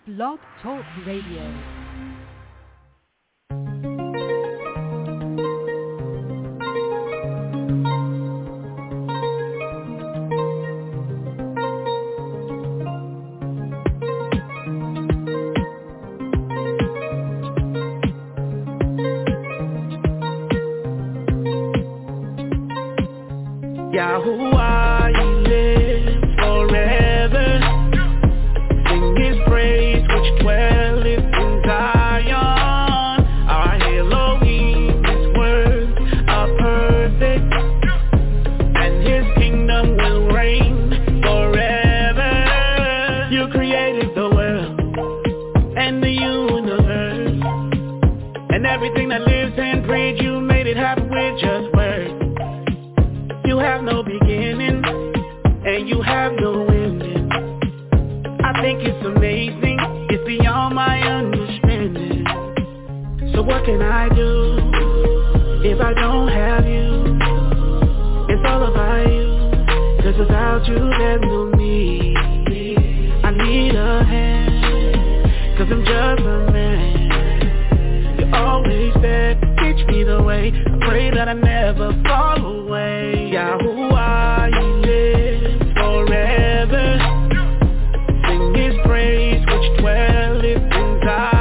Blog Talk Radio. Yahuwah, He lives forever. Sing His praise, which dwelleth in Zion. Our Elohim, His words are perfect, and His kingdom will reign forever. You created the world and the universe, and everything that lives and breathes. You made it happen with just words. You have no beginning, and you have no ending. I think it's amazing, it's beyond my understanding. So what can I do if I don't have you? It's all about you, 'cause without you there's no me. I need a hand, 'cause I'm just a man. You always said, teach me the way. I pray that I never fall away. Yahuwah, He lives forever. Sing His praise, which dwelleth in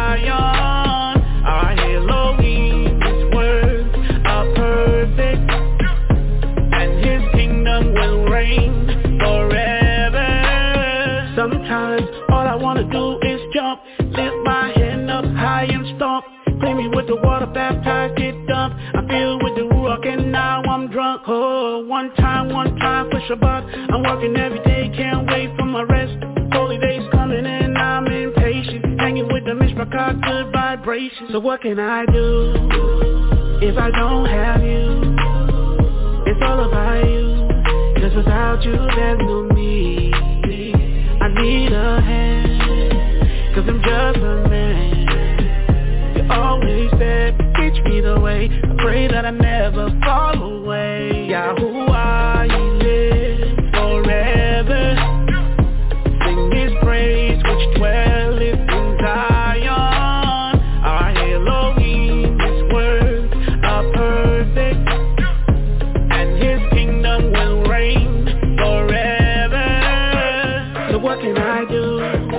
Zion. Our Elohim, His words are perfect, and His kingdom will reign forever. Sometimes all I wanna do is jump, lift my hand up high and stomp. Clean me with the water, baptized, get dumped. I'm filled with the Ruach and now I'm drunk. Oh, one time for Shabbat. I'm working every day, can't wait for my rest. Holy days coming and I'm impatient. Hanging with the Mishpachah, good vibrations. So what can I do if I don't have you? It's all about you, 'cause without you there's no me. I need a hand, 'cause I'm just a man. You always said, teach me the way. I pray that I never fall away. Yahuwah, He lives forever. Sing His praise, which dwelleth in Zion. Our Elohim, His words are perfect, and His kingdom will reign forever. So what can I do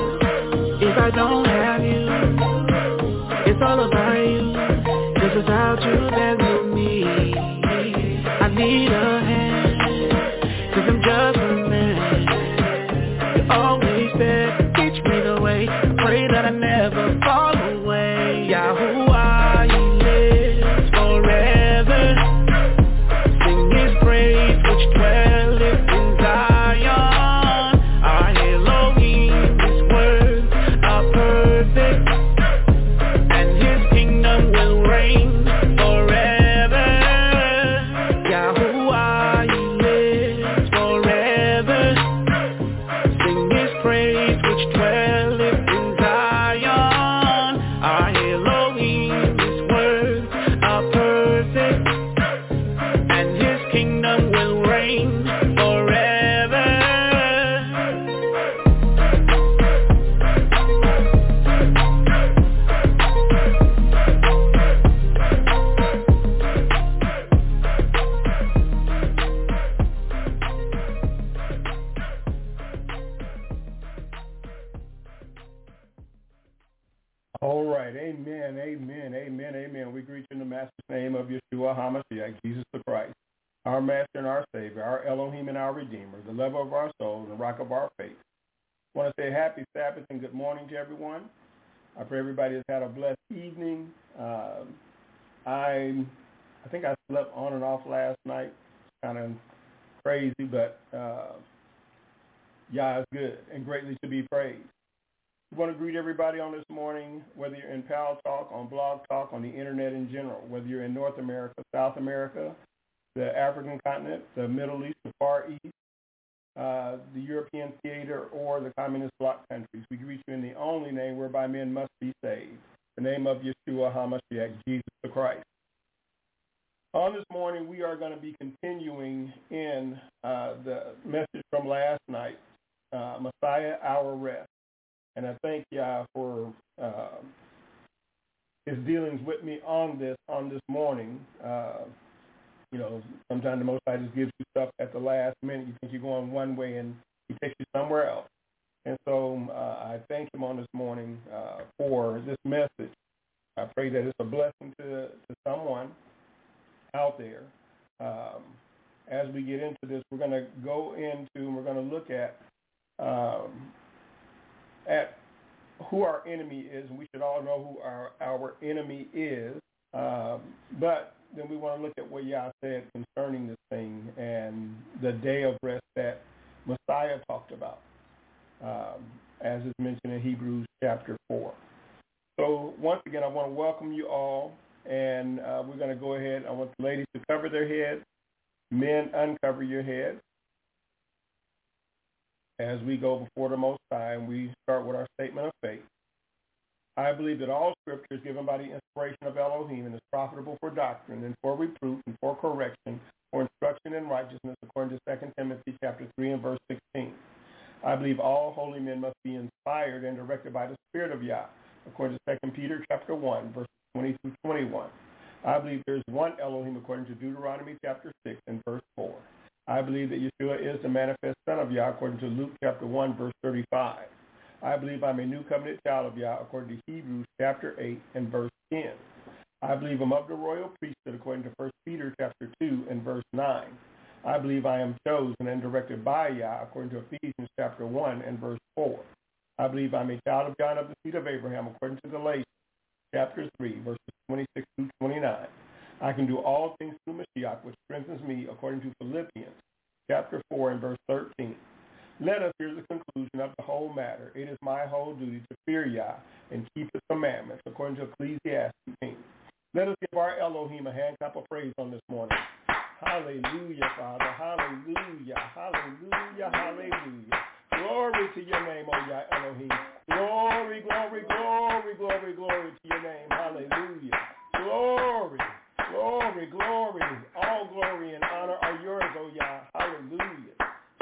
if I don't have you? It's all about you, 'cause without you there's no me. I need a hand, 'cause I'm just a man. You always said, teach me the way. I pray that I never fall away. Yahuwah, He lives forever. Sing His praise, which dwelleth in Zion. Our Elohim, His words are perfect, will reign forever. Yahuwah, He lives forever. Sing His praise, which dwelleth in Zion. Our Elohim, His words are perfect, and His kingdom will reign forever. All right, amen, amen, amen, amen. We greet you in the Master's name of Yeshua HaMashiach, Jesus the Christ, our Master and our Savior, our Elohim and our Redeemer, the lover of our soul, the rock of our faith. I want to say happy Sabbath and good morning to everyone. I pray everybody has had a blessed evening. I think I slept on and off last night. Kind of crazy, but Yah is good and greatly to be praised. We want to greet everybody on this morning, whether you're in Pal Talk, on Blog Talk, on the Internet in general, whether you're in North America, South America, the African continent, the Middle East, the Far East, the European theater, or the communist bloc countries. We greet you in the only name whereby men must be saved, the name of Yeshua HaMashiach, Jesus the Christ. On this morning, we are going to be continuing in the message from last night, Messiah, Our Rest. And I thank Yah for his dealings with me on this morning. Sometimes the Most High just gives you stuff at the last minute. You think you're going one way, and he takes you somewhere else. And so I thank him on this morning for this message. I pray that it's a blessing to someone out there. As we get into this, we're going to go into and we're going to look at who our enemy is, and we should all know who our enemy is. But then we want to look at what Yah said concerning this thing and the day of rest that Messiah talked about, as is mentioned in Hebrews chapter 4. So once again, I want to welcome you all, and we're going to go ahead. I want the ladies to cover their heads. Men, uncover your heads as we go before the Most High, and we start with our statement of faith. I believe that all Scripture is given by the inspiration of Elohim and is profitable for doctrine and for reproof and for correction, for instruction in righteousness, according to 2 Timothy chapter 3 and verse 16. I believe all holy men must be inspired and directed by the Spirit of Yah, according to 2 Peter chapter 1, verses 20 through 21. I believe there is one Elohim, according to Deuteronomy chapter 6 and verse 4. I believe that Yeshua is the manifest Son of Yah, according to Luke chapter 1, verse 35. I believe I'm a new covenant child of Yah, according to Hebrews chapter 8 and verse 10. I believe I'm of the royal priesthood, according to 1 Peter chapter 2 and verse 9. I believe I am chosen and directed by Yah, according to Ephesians chapter 1 and verse 4. I believe I'm a child of God of the seed of Abraham, according to Galatians chapter 3, verses 26 through 29. I can do all things through Mashiach, which strengthens me, according to Philippians chapter 4 and verse 13. Let us hear the conclusion of the whole matter. It is my whole duty to fear Yah and keep his commandments, according to Ecclesiastes 18. Let us give our Elohim a hand clap of praise on this morning. Hallelujah, Father. Hallelujah. Hallelujah. Hallelujah. Glory to your name, O Yah Elohim. Glory, glory, glory, glory, glory to your name. Hallelujah. Glory, glory, glory. All glory and honor are yours, O Yah. Hallelujah.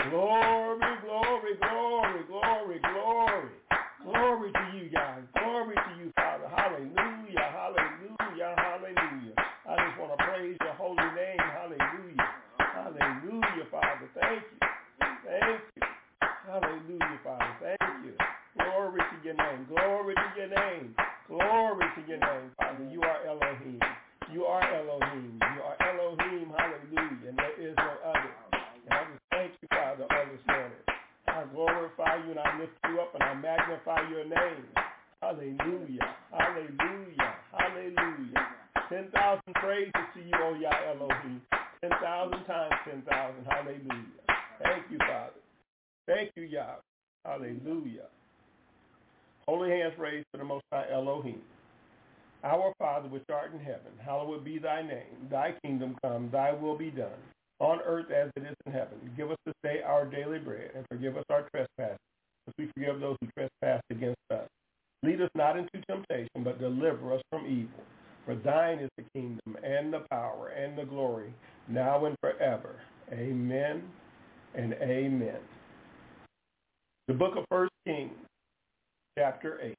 Glory, glory, glory, glory, glory. Glory to you, Yah. Glory to you, Father. Hallelujah, hallelujah, hallelujah. I just want to praise your holy name. Hallelujah. Hallelujah, Father. Thank you. Thank you. Hallelujah, Father. Thank you. Glory to your name. Glory to your name. Glory to your name, Father. You are Elohim. You are Elohim. You are Elohim. Hallelujah. And there is no other. And I just thank you, Father, on this morning. I glorify you and I lift you up and I magnify your name. Hallelujah. Hallelujah. Hallelujah. 10,000 praises to you, O Yah Elohim. 10,000 times 10,000. Hallelujah. Thank you, Father. Thank you, Yah. Hallelujah. Holy hands raised to the Most High Elohim. Our Father which art in heaven, hallowed be thy name. Thy kingdom come, thy will be done, on earth as it is in heaven. Give us this day our daily bread, and forgive us our trespasses, as we forgive those who trespass against us. Lead us not into temptation, but deliver us from evil. For thine is the kingdom, and the power, and the glory, now and forever. Amen and amen. The book of 1 Kings, chapter 8,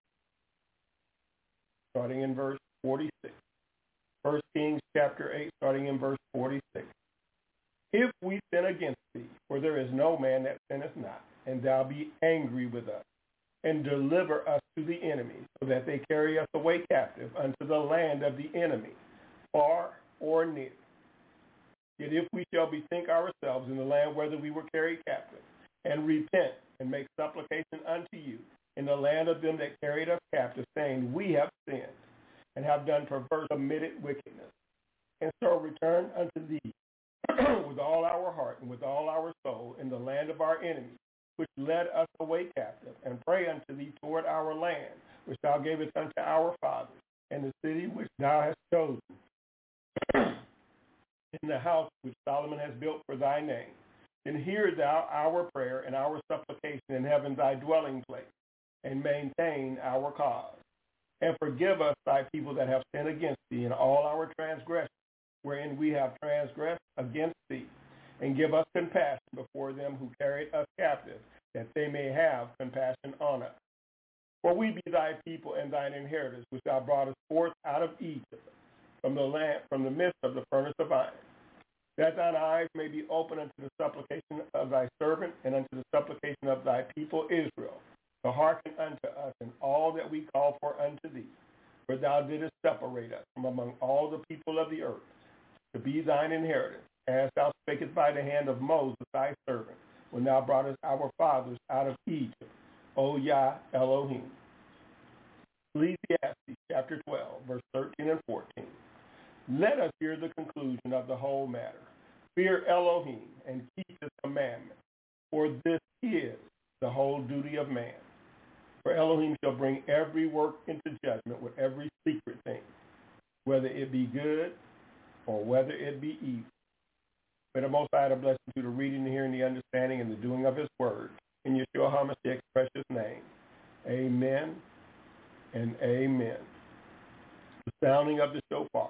starting in verse 46. 1 Kings, chapter 8, starting in verse 46. If we sin against thee, for there is no man that sinneth not, and thou be angry with us, and deliver us to the enemy, so that they carry us away captive unto the land of the enemy, far or near. Yet if we shall bethink ourselves in the land whither we were carried captive, and repent and make supplication unto you in the land of them that carried us captive, saying, we have sinned, and have done perverse, committed wickedness, and so return unto thee with all our heart and with all our soul in the land of our enemies, which led us away captive, and pray unto thee toward our land, which thou gavest unto our fathers, and the city which thou hast chosen, in the house which Solomon has built for thy name. Then hear thou our prayer and our supplication in heaven thy dwelling place, and maintain our cause. And forgive us thy people that have sinned against thee in all our transgressions, wherein we have transgressed against thee. And give us compassion before them who carried us captive, that they may have compassion on us. For we be thy people and thine inheritance, which thou broughtest forth out of Egypt, from the midst of the furnace of iron, that thine eyes may be open unto the supplication of thy servant and unto the supplication of thy people Israel, to hearken unto us in all that we call for unto thee. For thou didst separate us from among all the people of the earth, to be thine inheritance, as thou spakest by the hand of Moses thy servant, when thou broughtest our fathers out of Egypt, O Yah Elohim. Ecclesiastes chapter 12, verse 13 and 14. Let us hear the conclusion of the whole matter. Fear Elohim and keep his commandments, for this is the whole duty of man. For Elohim shall bring every work into judgment with every secret thing, whether it be good or whether it be evil. May the Most High have a blessing to the reading, the hearing, the understanding, and the doing of his word. In Yeshua HaMashiach's precious name, amen and amen. The sounding of the shofar.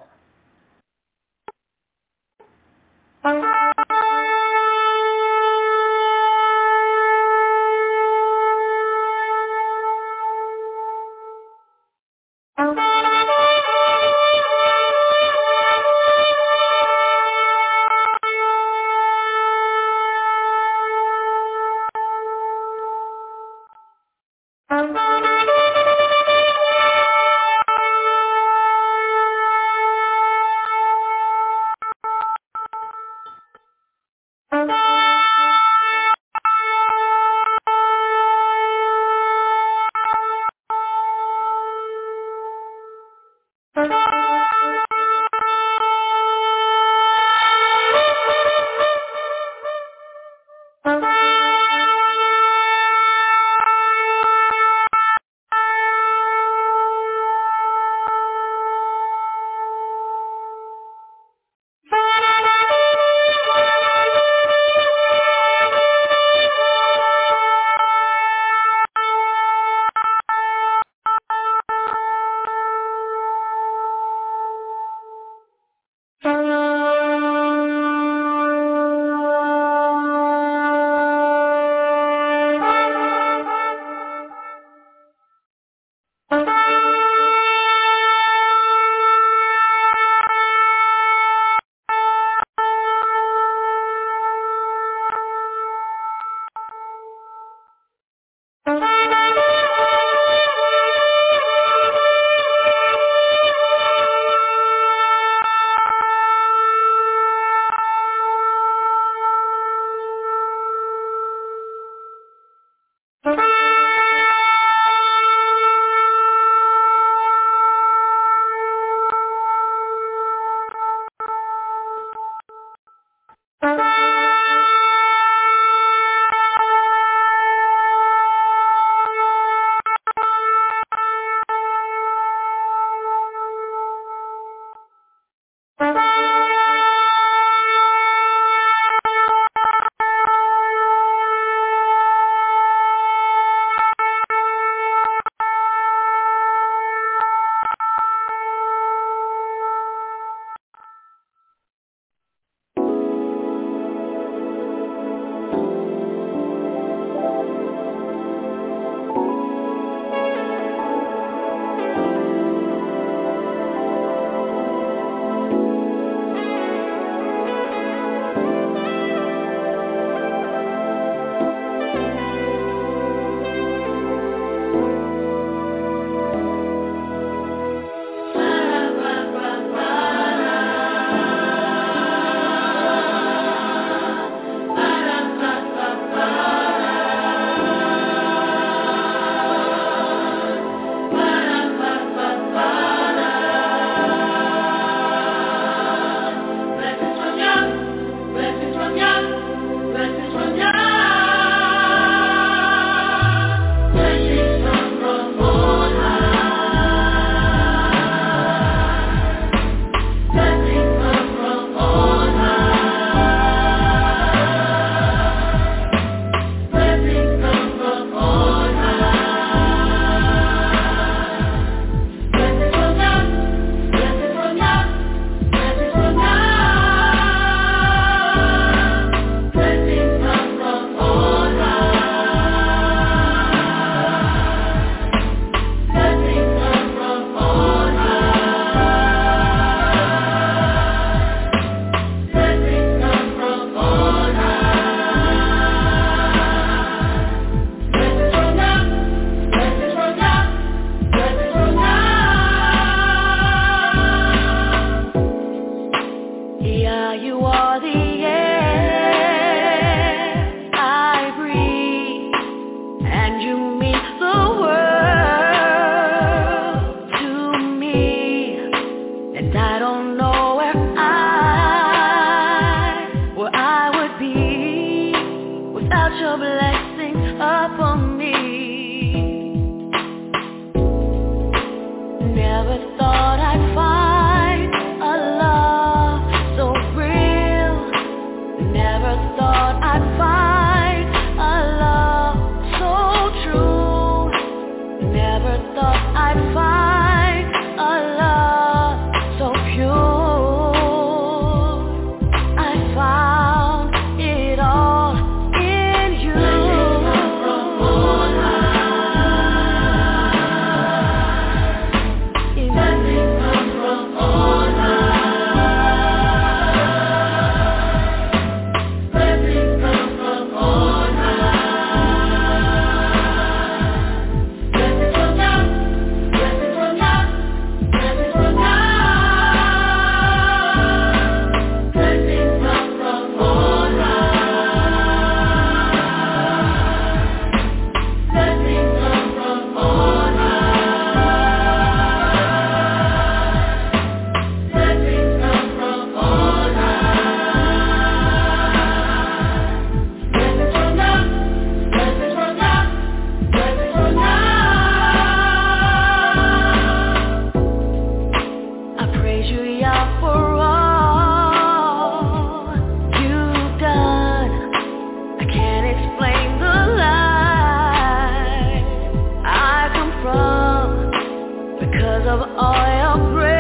of all your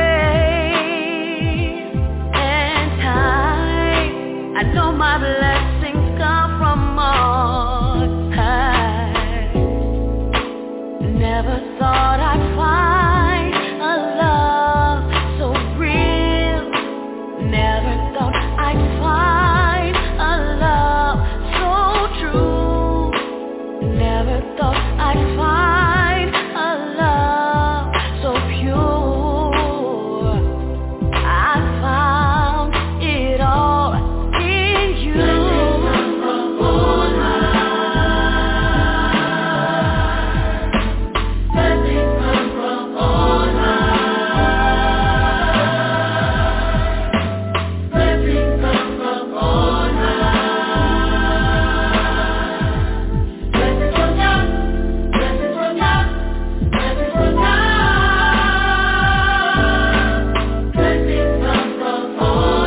grace and time. I know my blessings come from on high. Never thought I'd find a love so real. Never thought I'd find a love so true. Never thought I'd find a love so pure. I found it all in you. Blessings come from on high. Blessings come from on high. Blessings come from on high. Blessings from God. Blessings from God. Blessings from God. Blessings come from on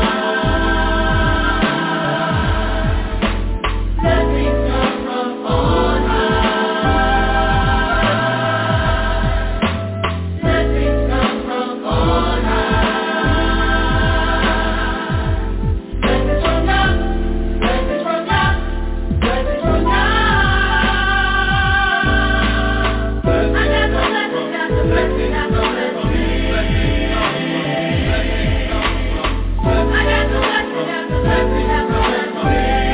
high. Blessings come from on high. Blessings come from on high. Blessings from God. Blessings from God. Blessings from God. I got the blessings, got the blessings, got the blessings. I got the blessings, got the blessings, got the blessings. I got the blessings, got the blessings, got the blessings.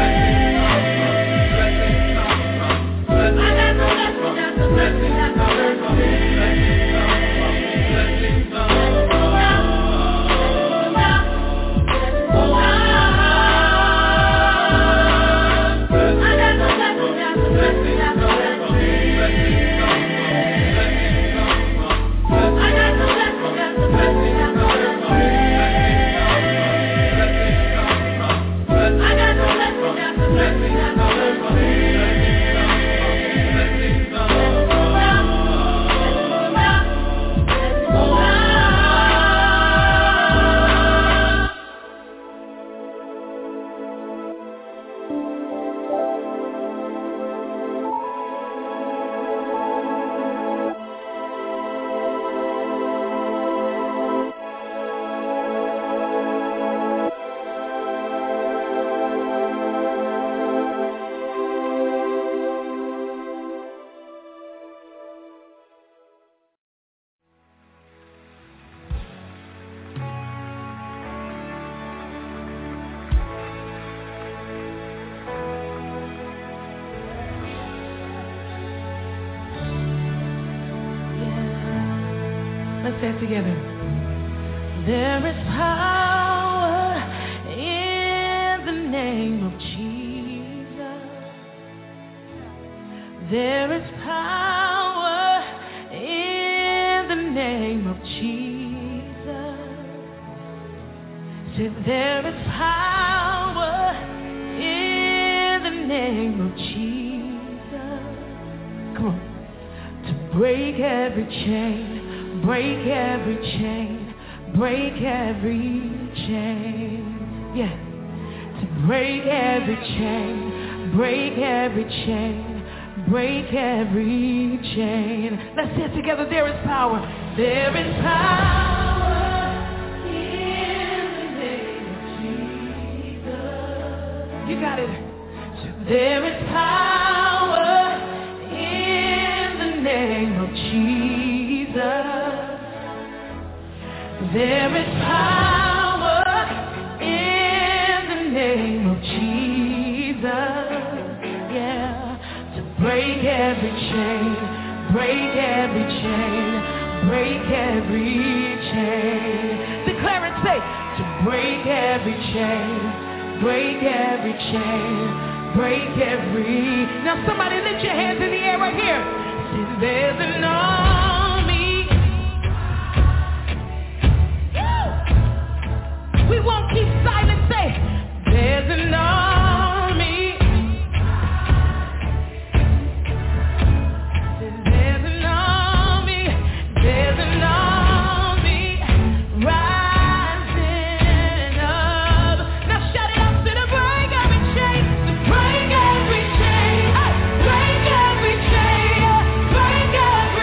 Let's say it together. There is power in the name of Jesus. There is power in the name of Jesus. Say, there is power in the name of Jesus. Come on. To break every chain. Break every chain, break every chain, yeah. To break every chain, break every chain, break every chain. Let's say it together. There is power. There is power in the name of Jesus. You got it. There is power in the name of Jesus. There is power in the name of Jesus, yeah, to break every chain, break every chain, break every chain. Declare it, say, to break every chain, break every chain, break every. Now somebody lift your hands in the air right here. Say, there's an army. We won't keep silent, say, there's an army. There's an army, there's an army rising up. Now shout it out to the break every chain, to break every chain, break every chain, break every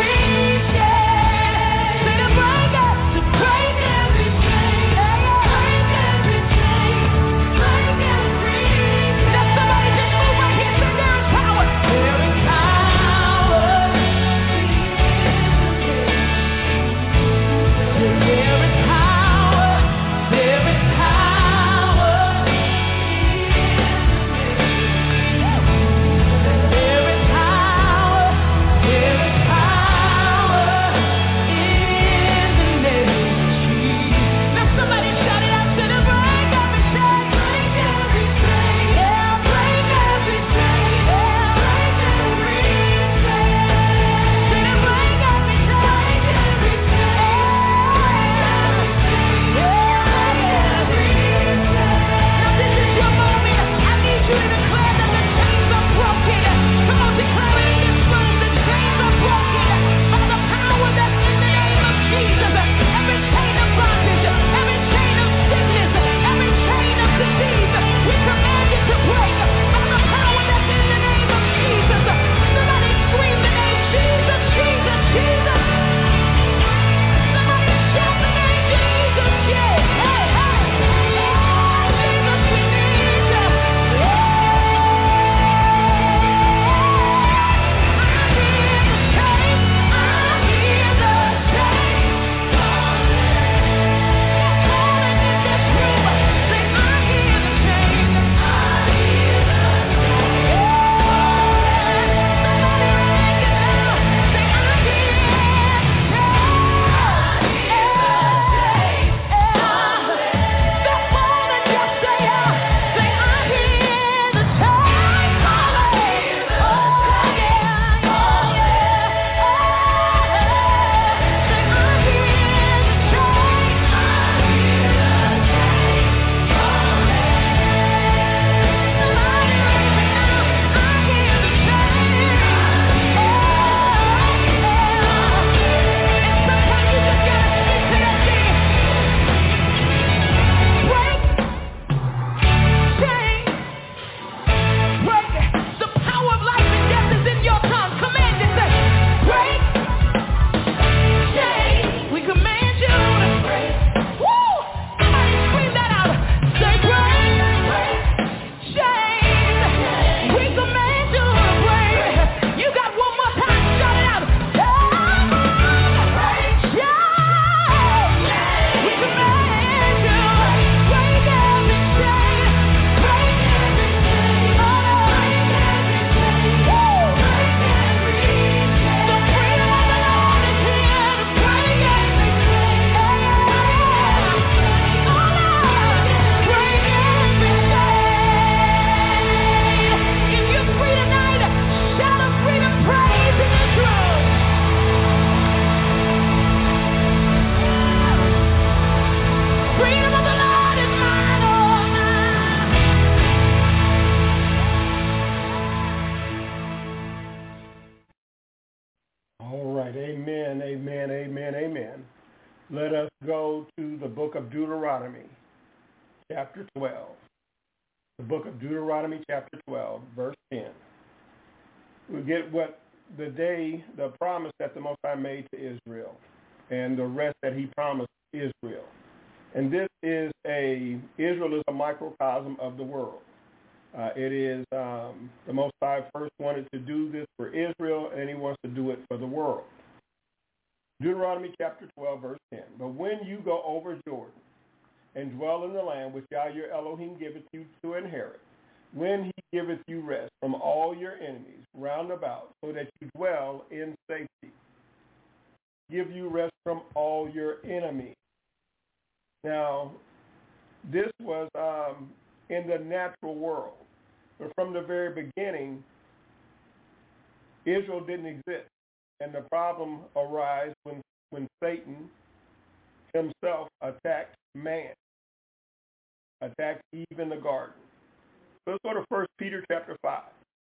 right. Amen, amen, amen, amen. Let us go to the book of Deuteronomy, chapter 12. The book of Deuteronomy, chapter 12, verse 10. We get what the promise that the Most High made to Israel and the rest that he promised Israel. And Israel is a microcosm of the world. It is the Most High first wanted to do this for Israel, and he wants to do it for the world. Deuteronomy chapter 12, verse 10. But when you go over Jordan and dwell in the land which Yah your Elohim giveth you to inherit, when he giveth you rest from all your enemies round about, so that you dwell in safety, give you rest from all your enemies. Now, this was in the natural world. But from the very beginning, Israel didn't exist. And the problem arises when Satan himself attacked man, attacked Eve in the garden. So let's go to 1 Peter chapter 5.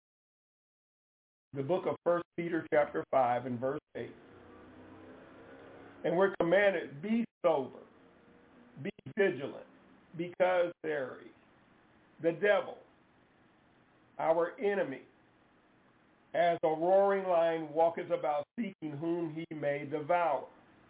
The book of 1 Peter chapter 5 and verse 8. And we're commanded, be sober, be vigilant, because the devil, our enemy, as a roaring lion walketh about seeking whom he may devour.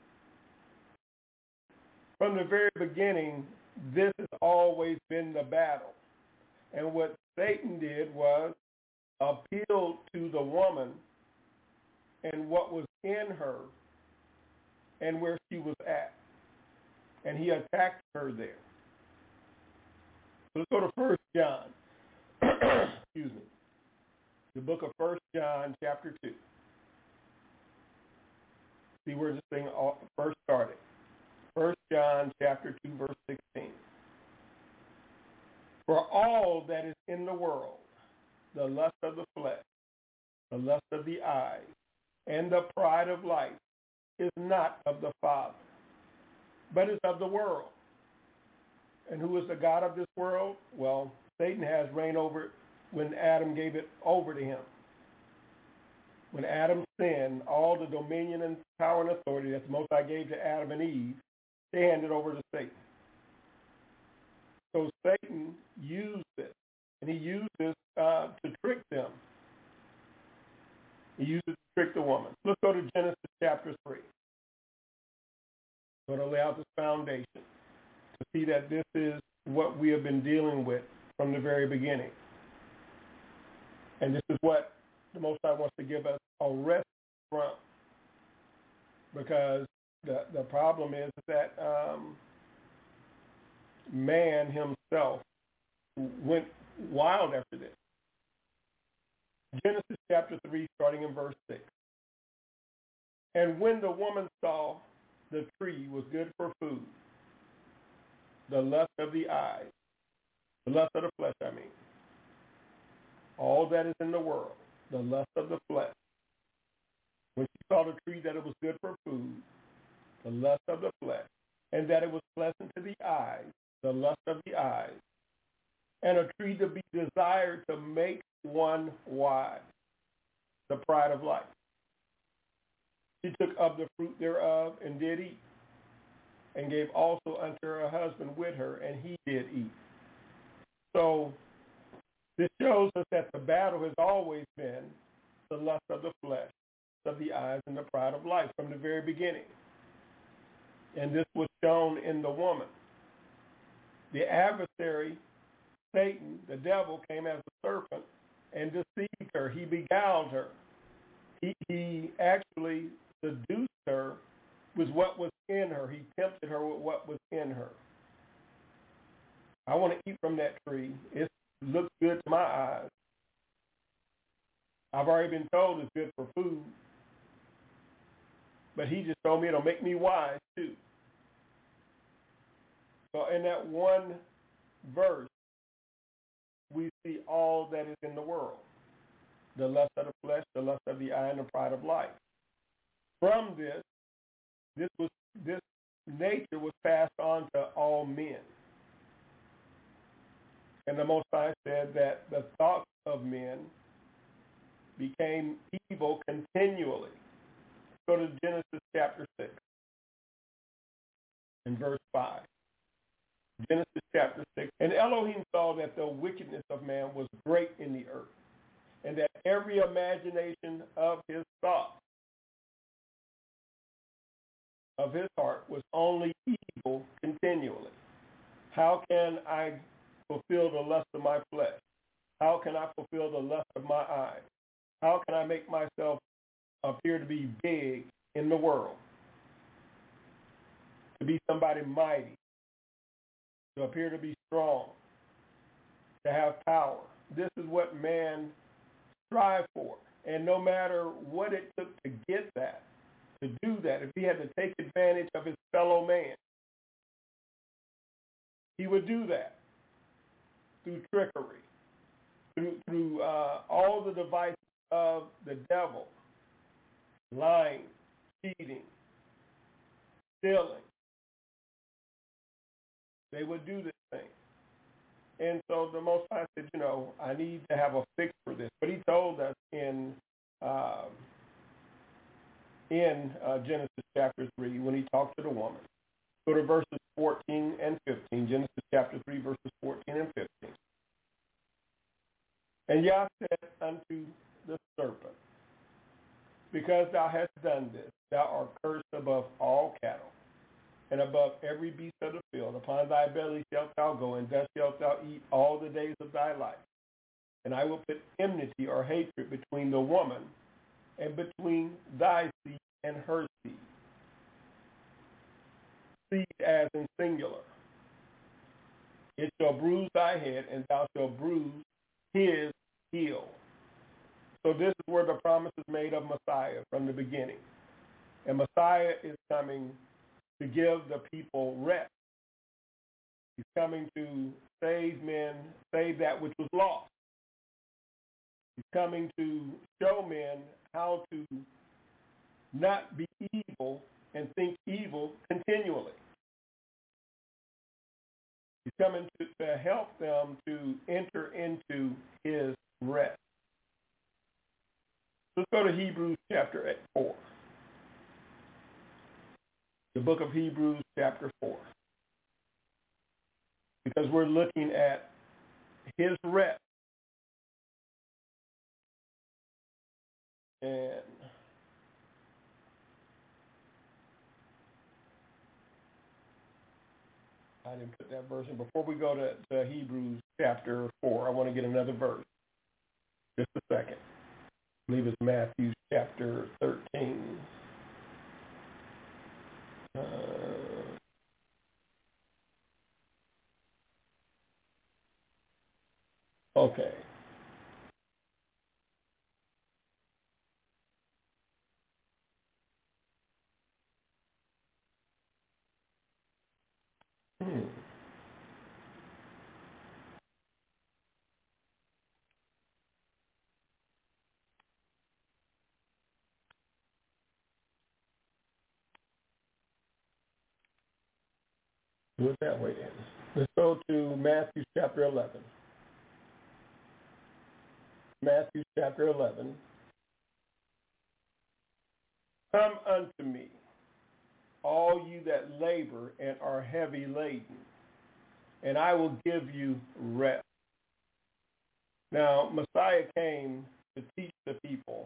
From the very beginning, this has always been the battle. And what Satan did was appeal to the woman and what was in her and where she was at. And he attacked her there. So let's go to 1 John. Excuse me. The book of 1 John chapter 2. See where this thing first started. 1 John chapter 2, verse 16. For all that is in the world, the lust of the flesh, the lust of the eyes, and the pride of life, is not of the Father, but is of the world. And who is the God of this world? Well, Satan has reigned over it when Adam gave it over to him. When Adam sinned, all the dominion and power and authority that the Most High gave to Adam and Eve, they handed over to Satan. So Satan used this, and he used this to trick them. He used it to trick the woman. Let's go to Genesis chapter 3. I'm going to lay out this foundation to see that this is what we have been dealing with from the very beginning. And this is what the Most High wants to give us a rest from. Because the problem is that man himself went wild after this. Genesis chapter 3, starting in verse 6. And when the woman saw the tree was good for food, the lust of the eyes, the lust of the flesh, all that is in the world, the lust of the flesh. When she saw the tree that it was good for food, the lust of the flesh, and that it was pleasant to the eyes, the lust of the eyes, and a tree to be desired to make one wise, the pride of life. She took of the fruit thereof and did eat, and gave also unto her husband with her, and he did eat. So this shows us that the battle has always been the lust of the flesh, of the eyes, and the pride of life from the very beginning. And this was shown in the woman. The adversary, Satan, the devil, came as a serpent and deceived her. He beguiled her. He actually seduced her with what was in her. He tempted her with what was in her. I want to eat from that tree. It looks good to my eyes. I've already been told it's good for food. But he just told me it'll make me wise too. So in that one verse, we see all that is in the world. The lust of the flesh, the lust of the eye, and the pride of life. From this nature was passed on to all men. And the Most High said that the thoughts of men became evil continually. go to Genesis chapter 6 and verse 5. Genesis chapter 6. And Elohim saw that the wickedness of man was great in the earth, and that every imagination of his thought, of his heart, was only evil continually. How can I fulfill the lust of my flesh? How can I fulfill the lust of my eyes? How can I make myself appear to be big in the world? To be somebody mighty, to appear to be strong, to have power. This is what man strives for. And no matter what it took to get that, to do that, if he had to take advantage of his fellow man, he would do that through trickery, through all the devices of the devil, lying, cheating, stealing. They would do this thing. And so the Most High said, I need to have a fix for this. But he told us in Genesis chapter 3 when he talked to the woman. Go to verses 14 and 15. Genesis chapter 3, verses 14 and 15. And Yah said unto the serpent, because thou hast done this, thou art cursed above all cattle, and above every beast of the field. Upon thy belly shalt thou go, and thus shalt thou eat all the days of thy life. And I will put enmity or hatred between the woman and between thy seed and her seed. Seed as in singular. It shall bruise thy head, and thou shalt bruise his heel. So this is where the promise is made of Messiah from the beginning. And Messiah is coming to give the people rest. He's coming to save men, save that which was lost. He's coming to show men how to not be evil and think evil continually. He's coming to help them to enter into his rest. Let's go to Hebrews chapter 4. The book of Hebrews chapter 4. Because we're looking at his rest. And I didn't put that verse in. Before we go to Hebrews chapter 4, I want to get another verse. Just a second. I believe it's Matthew chapter 13. Okay. Do it that way then. Let's go to Matthew chapter 11. Matthew chapter 11. Come unto me, all you that labor and are heavy laden, and I will give you rest. Now, Messiah came to teach the people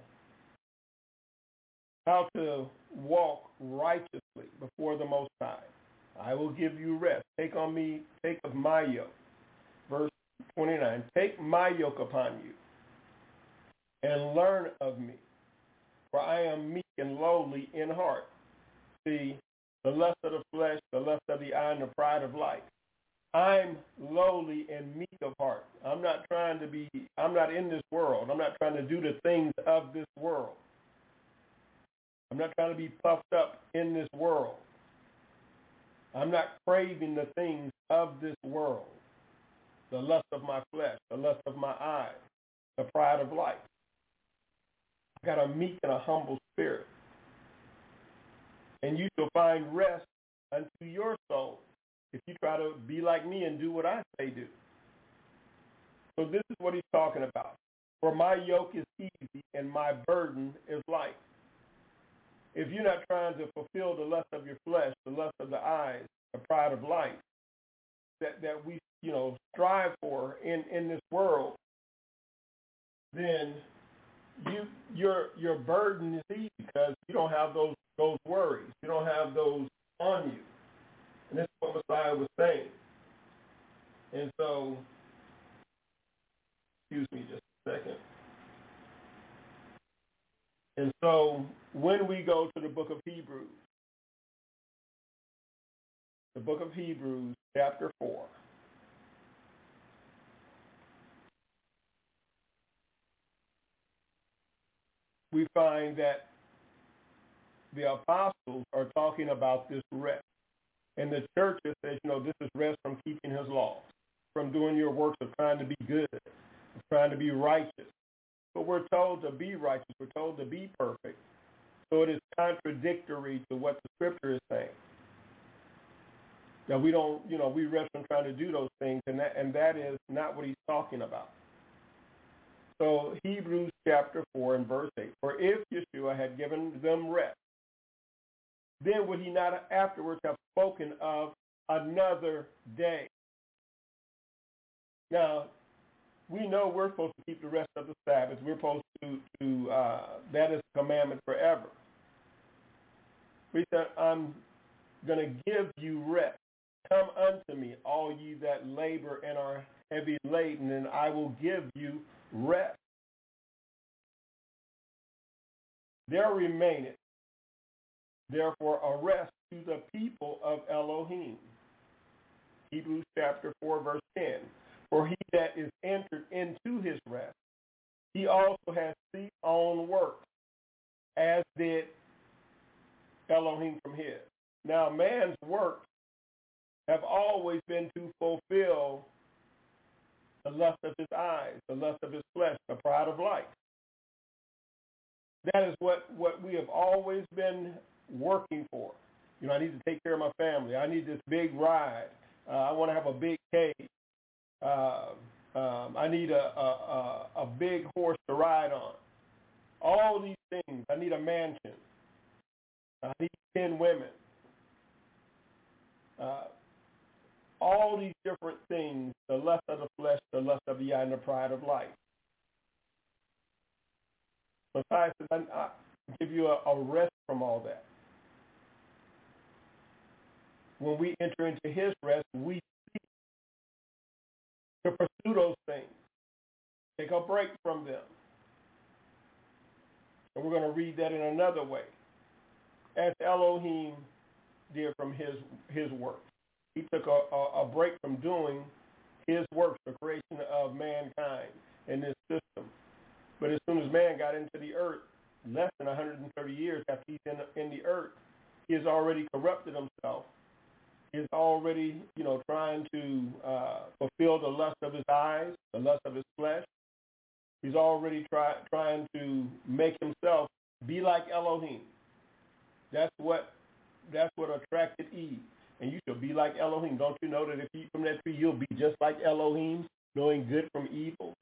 how to walk righteously before the Most High. I will give you rest. Take on me, take of my yoke. Verse 29, take my yoke upon you and learn of me, for I am meek and lowly in heart. See, the lust of the flesh, the lust of the eye, and the pride of life. I'm lowly and meek of heart. I'm not in this world. I'm not trying to do the things of this world. I'm not trying to be puffed up in this world. I'm not craving the things of this world, the lust of my flesh, the lust of my eyes, the pride of life. I got a meek and a humble spirit. And you shall find rest unto your soul if you try to be like me and do what I say do. So this is what he's talking about. For my yoke is easy and my burden is light. if you're not trying to fulfill the lust of your flesh, the lust of the eyes, the pride of life that we, strive for in this world, then your burden is easy because you don't have those worries. You don't have those on you. And this is what Messiah was saying. And so, excuse me just a second. And so when we go to the book of Hebrews, chapter 4, we find that the apostles are talking about this rest. And the church says, this is rest from keeping his laws, from doing your works of trying to be good, of trying to be righteous. But we're told to be righteous. We're told to be perfect. So it is contradictory to what the scripture is saying. Now we don't, we rest from trying to do those things, and that is not what he's talking about. So Hebrews chapter 4 and verse 8, for if Yeshua had given them rest, then would he not afterwards have spoken of another day? Now, we know we're supposed to keep the rest of the Sabbath. We're supposed to that is a commandment forever. We said, I'm going to give you rest. Come unto me, all ye that labor and are heavy laden, and I will give you rest. There remaineth therefore a rest to the people of Elohim. Hebrews chapter 4, verse 10. For he that is entered into his rest, he also has ceased on works, as did Elohim from his. Now man's works have always been to fulfill the lust of his eyes, the lust of his flesh, the pride of life. That is what we have always been working for. I need to take care of my family. I need this big ride. I want to have a big cage. I need a big horse to ride on. All these things. I need a mansion. I need 10 women. All these different things, the lust of the flesh, the lust of the eye, and the pride of life. Messiah says, I give you a rest from all that. When we enter into his rest, we seek to pursue those things. Take a break from them. And we're going to read that in another way. As Elohim did from his work. He took a break from doing his work, the creation of mankind in this system. But as soon as man got into the earth, less than 130 years after he's in the earth, he has already corrupted himself. He is already, trying to fulfill the lust of his eyes, the lust of his flesh. He's already trying to make himself be like Elohim. That's what attracted Eve. And you shall be like Elohim. Don't you know that if you eat from that tree, you'll be just like Elohim, knowing good from evil?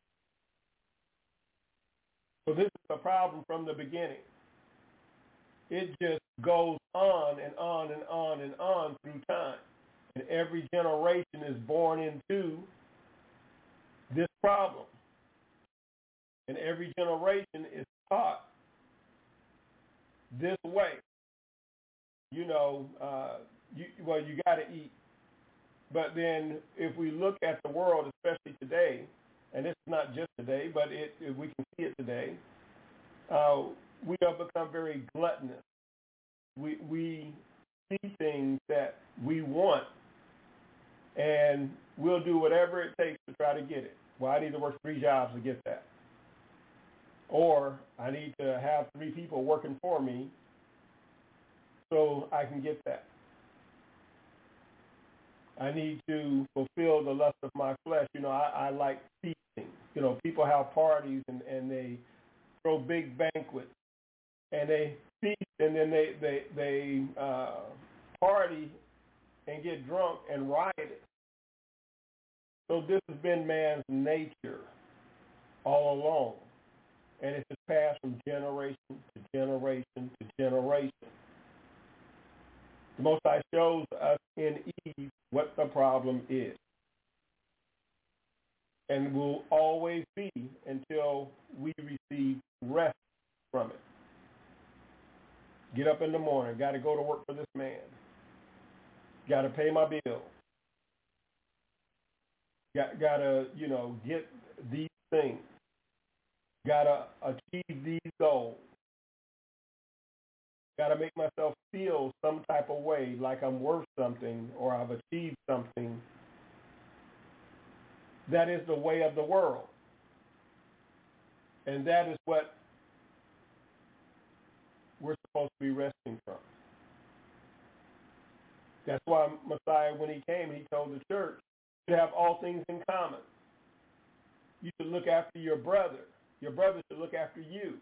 So this is the problem from the beginning. It just goes on and on and on and on through time. And every generation is born into this problem. And every generation is taught this way. You got to eat. But then if we look at the world, especially today, and it's not just today, but we can see it today, we have become very gluttonous. We see things that we want, and we'll do whatever it takes to try to get it. Well, I need to work 3 jobs to get that. Or I need to have 3 people working for me so I can get that. I need to fulfill the lust of my flesh. I like feasting. People have parties and they throw big banquets and they feast and then they party and get drunk and riot. So this has been man's nature all along. And it's just passed from generation to generation to generation. The Most High shows us in Eve what the problem is. And will always be until we receive rest from it. Get up in the morning, got to go to work for this man. Got to pay my bill. Got to, get these things. Got to achieve these goals. Got to make myself feel some type of way like I'm worth something or I've achieved something. That is the way of the world. And that is what we're supposed to be resting from. That's why Messiah, when he came, he told the church to have all things in common. You should look after your brother. Your brother should look after you.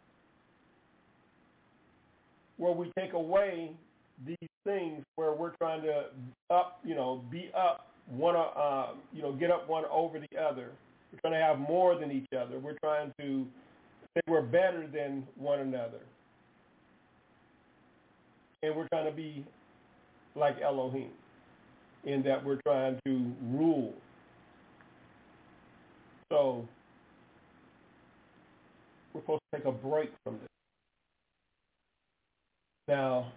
Where we take away these things where we're trying to be up, get up one over the other. We're trying to have more than each other. We're trying to say we're better than one another. And we're trying to be like Elohim in that we're trying to rule. So we're supposed to take a break from this. Now,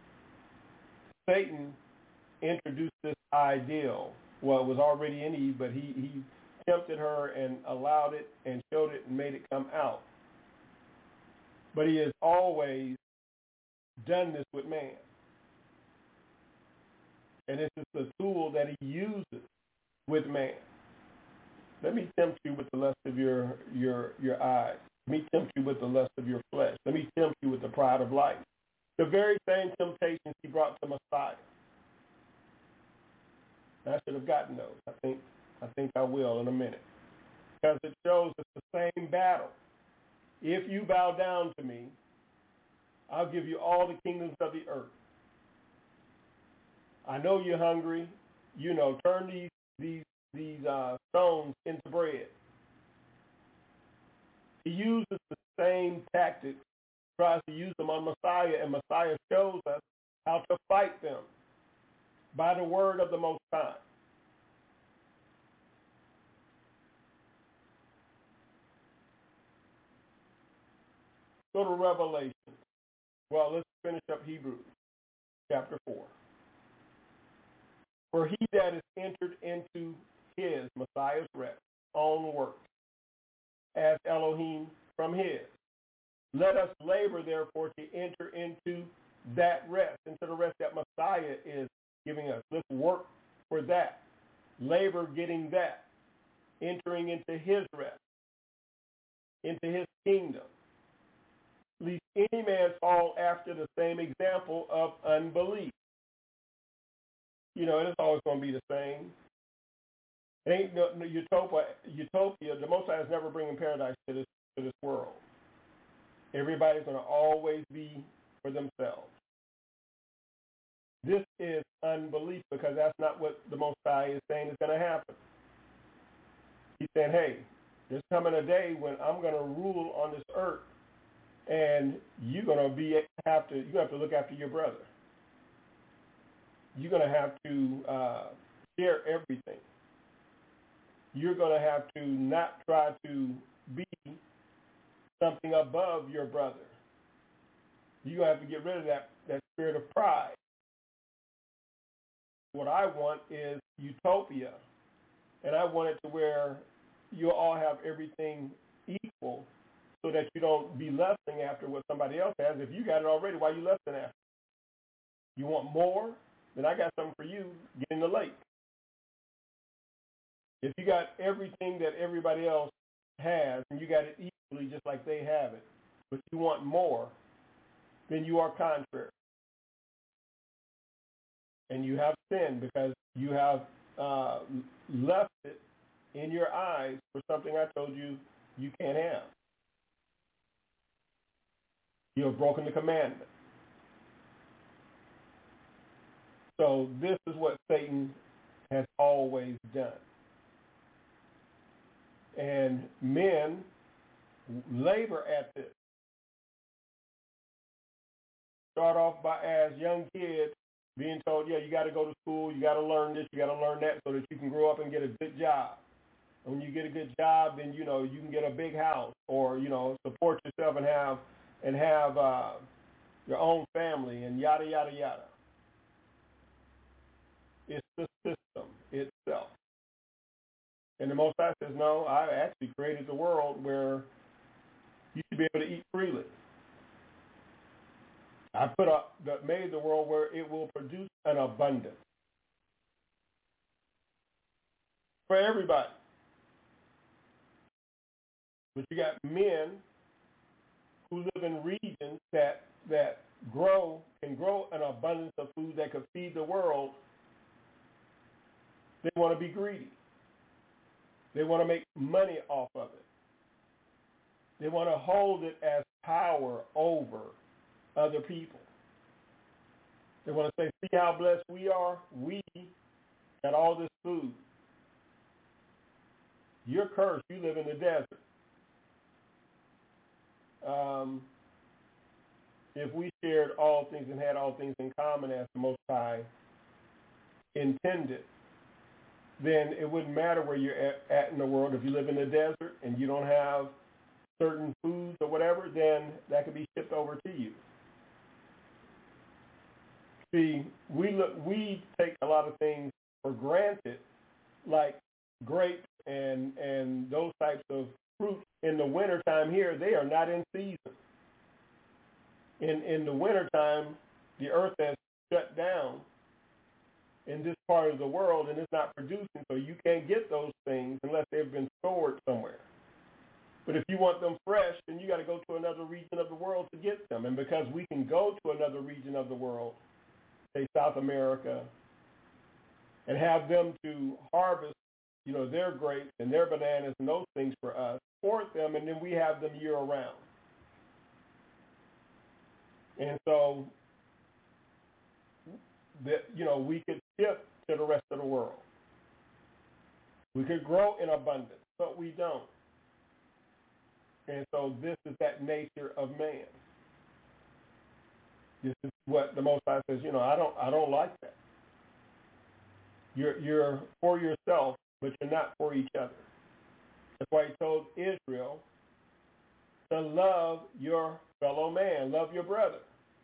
Satan introduced this ideal. Well, it was already in Eve, but he tempted her and allowed it and showed it and made it come out. But he has always done this with man. And this is the tool that he uses with man. Let me tempt you with the lust of your eyes. Let me tempt you with the lust of your flesh. Let me tempt you with the pride of life. The very same temptations he brought to Messiah. I should have gotten those. I think I will in a minute. Because it shows it's the same battle. If you bow down to me, I'll give you all the kingdoms of the earth. I know you're hungry. Turn these stones into bread. He uses the same tactics, tries to use them on Messiah, and Messiah shows us how to fight them by the word of the Most High. Go to Revelation. Well, let's finish up Hebrews, chapter 4. For he that is entered into his, Messiah's rest, own work, as Elohim from his. Let us labor, therefore, to enter into that rest, into the rest that Messiah is giving us. Let's work for that. Labor getting that. Entering into his rest, into his kingdom. Lest any man fall after the same example of unbelief. It's always going to be the same. It ain't no utopia. The Most High is never bringing paradise to this world. Everybody's going to always be for themselves. This is unbelief because that's not what the Most High is saying is going to happen. He's saying, hey, there's coming a day when I'm going to rule on this earth, and you're going to have to look after your brother. You're going to have to share everything. You're going to have to not try to be something above your brother. You're going to have to get rid of that spirit of pride. What I want is utopia, and I want it to where you'll all have everything equal so that you don't be lusting after what somebody else has. If you got it already, why are you lusting after? You want more? Then I got something for you. Get in the lake. If you got everything that everybody else has and you got it equally just like they have it, but you want more, then you are contrary. And you have sinned because you have lusted in your eyes for something I told you you can't have. You have broken the commandment. So this is what Satan has always done. And men labor at this. Start off by, as young kids, being told, yeah, you got to go to school, you got to learn this, you got to learn that so that you can grow up and get a good job. And when you get a good job, then, you know, you can get a big house or, you know, support yourself and have your own family and yada, yada, yada. It's the system itself. And the Most High says, no, I actually created the world where you should be able to eat freely. I made the world where it will produce an abundance for everybody. But you got men who live in regions that can grow an abundance of food that could feed the world. They want to be greedy. They want to make money off of it. They want to hold it as power over other people. They want to say, see how blessed we are? We got all this food. You're cursed. You live in the desert. If we shared all things and had all things in common as the Most High intended, then it wouldn't matter where you're at in the world. If you live in the desert and you don't have certain foods or whatever, then that could be shipped over to you. See, we take a lot of things for granted, like grapes and those types of fruit in the wintertime here. They are not in season. In the wintertime, the earth has shut down in this part of the world, and it's not producing, so you can't get those things unless they've been stored somewhere. But if you want them fresh, then you got to go to another region of the world to get them. And because we can go to another region of the world, say South America, and have them to harvest, you know, their grapes and their bananas and those things for us, port them, and then we have them year round. And so, you know, we could ship to the rest of the world. We could grow in abundance, but we don't. And so this is that nature of man. This is what the Most High says, you know, I don't like that. You're for yourself, but you're not for each other. That's why he told Israel to love your fellow man, love your brother.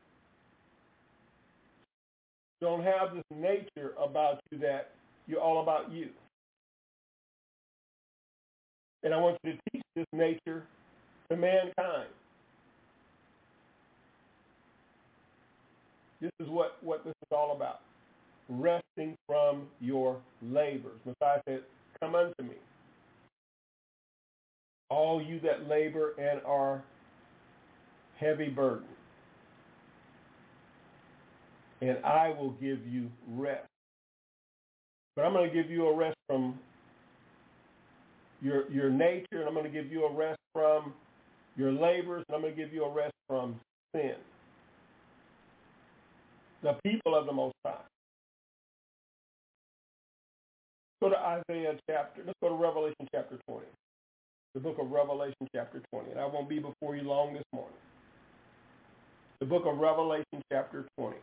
Don't have this nature about you that you're all about you. And I want you to teach this nature to mankind. This is what this is all about. Resting from your labors. Messiah said, come unto me, all you that labor and are heavy burdened, and I will give you rest. But I'm going to give you a rest from your nature, and I'm going to give you a rest from your labors, and I'm going to give you a rest from sin. The people of the Most High. Go to let's go to Revelation chapter 20. The book of Revelation chapter 20. And I won't be before you long this morning. The book of Revelation chapter 20.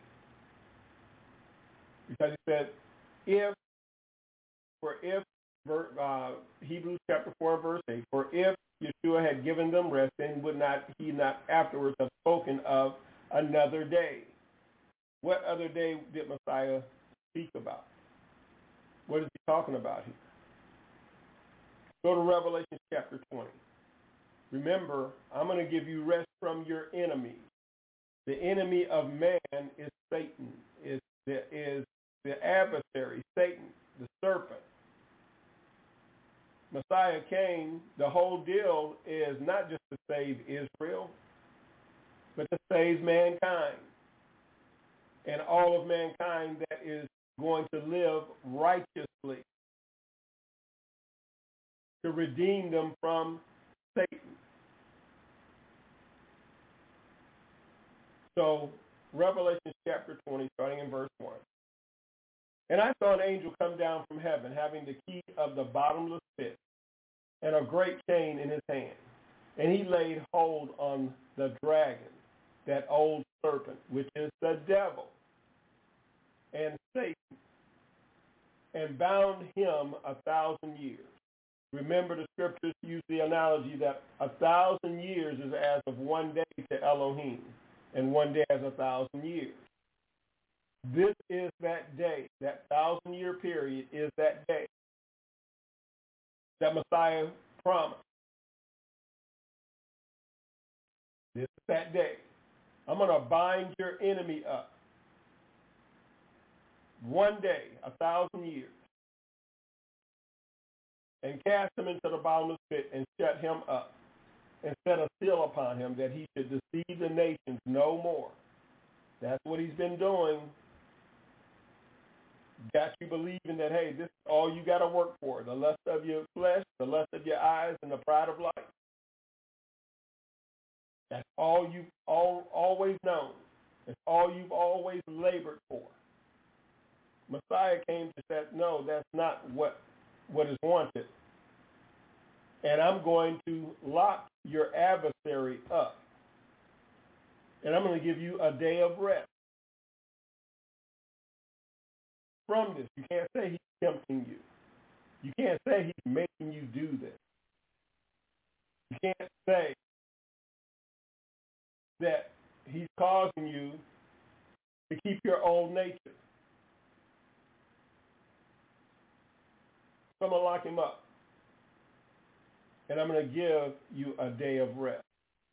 Because he said, Hebrews chapter 4, verse 8, for if Yeshua had given them rest, then would not he not afterwards have spoken of another day? What other day did Messiah speak about? What is he talking about here? Go to Revelation chapter 20. Remember, I'm going to give you rest from your enemies. The enemy of man is Satan, is the adversary, Satan, the serpent. Messiah came, the whole deal is not just to save Israel, but to save mankind. And all of mankind that is going to live righteously, to redeem them from Satan. So, Revelation chapter 20, starting in verse 1. And I saw an angel come down from heaven, having the key of the bottomless pit and a great chain in his hand. And he laid hold on the dragon, that old serpent, which is the devil, and Satan, and bound him 1,000 years. Remember, the scriptures use the analogy that 1,000 years is as of one day to Elohim, and one day as 1,000 years. This is that day. That 1,000-year period is that day that Messiah promised. This is that day. I'm going to bind your enemy up. One day, 1,000 years. And cast him into the bottomless pit and shut him up. And set a seal upon him that he should deceive the nations no more. That's what he's been doing. Got you believing that, hey, this is all you got to work for. The lust of your flesh, the lust of your eyes, and the pride of life. That's all you've always known. It's all you've always labored for. Messiah came to say, no, that's not what is wanted. And I'm going to lock your adversary up. And I'm going to give you a day of rest. From this, you can't say he's tempting you. You can't say he's making you do this. You can't say that he's causing you to keep your old nature. So I'm going to lock him up. And I'm going to give you a day of rest.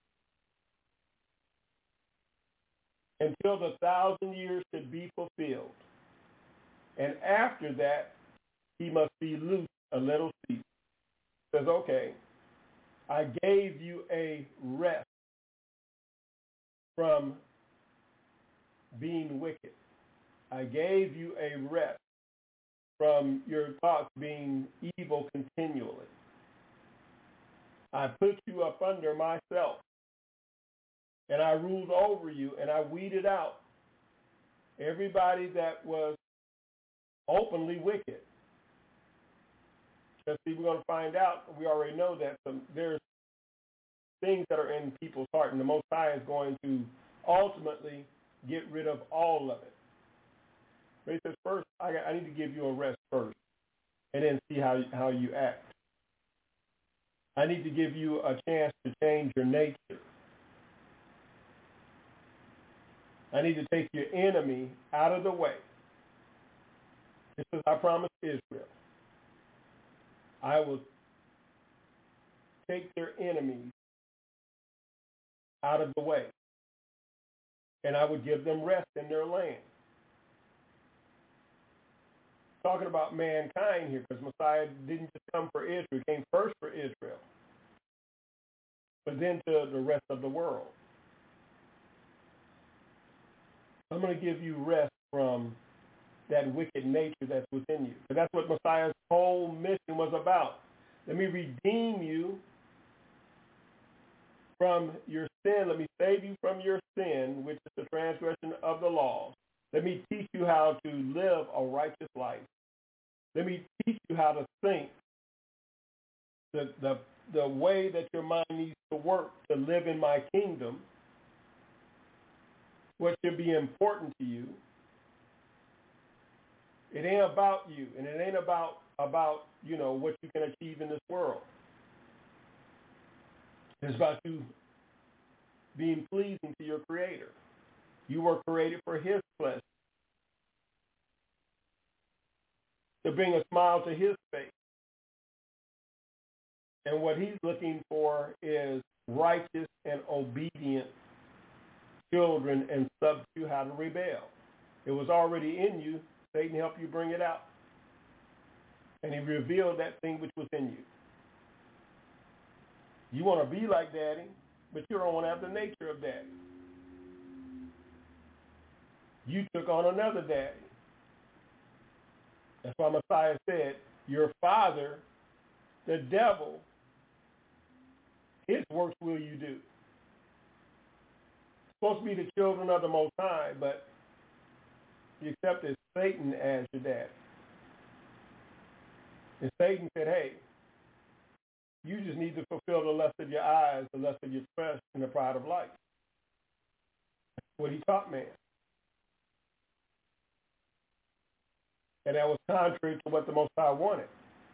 Until the 1,000 years should be fulfilled. And after that, he must be loosed a little seat. Says, okay, I gave you a rest from being wicked. I gave you a rest from your thoughts being evil continually. I put you up under myself, and I ruled over you, and I weeded out everybody that was openly wicked. Because see, we're going to find out, we already know that there's things that are in people's heart, and the Most High is going to ultimately get rid of all of it. But he says, first, I need to give you a rest first, and then see how you act. I need to give you a chance to change your nature. I need to take your enemy out of the way. It says, I promised Israel, I will take their enemies out of the way, and I would give them rest in their land. Talking about mankind here, because Messiah didn't just come for Israel. He came first for Israel, but then to the rest of the world. I'm going to give you rest from that wicked nature that's within you. And that's what Messiah's whole mission was about. Let me redeem you from your sin. Let me save you from your sin, which is the transgression of the law. Let me teach you how to live a righteous life. Let me teach you how to think the way that your mind needs to work to live in my kingdom, what should be important to you. It ain't about you, and it ain't about what you can achieve in this world. It's about you being pleasing to your Creator. You were created for His pleasure, to bring a smile to His face. And what He's looking for is righteous and obedient children, and subdue how to rebel. It was already in you. Satan helped you bring it out. And he revealed that thing which was in you. You want to be like Daddy, but you don't want to have the nature of Daddy. You took on another daddy. That's why Messiah said, your father, the devil, his works will you do. Supposed to be the children of the Most High, but you accepted Satan as your dad. And Satan said, hey, You just need to fulfill the lust of your eyes, the lust of your flesh, and the pride of life. That's what he taught man. And that was contrary to what the Most High wanted.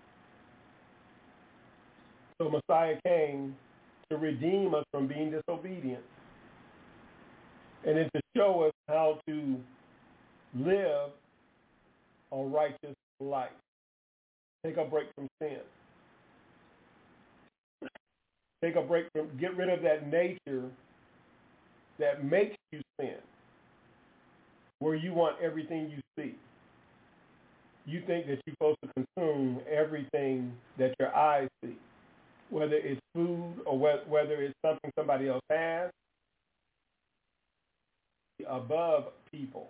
So Messiah came to redeem us from being disobedient and then to show us how to live a righteous life. Take a break from sin. Take a break from, get rid of that nature that makes you sin, where you want everything you see. You think that you're supposed to consume everything that your eyes see, whether it's food or whether it's something somebody else has, above people.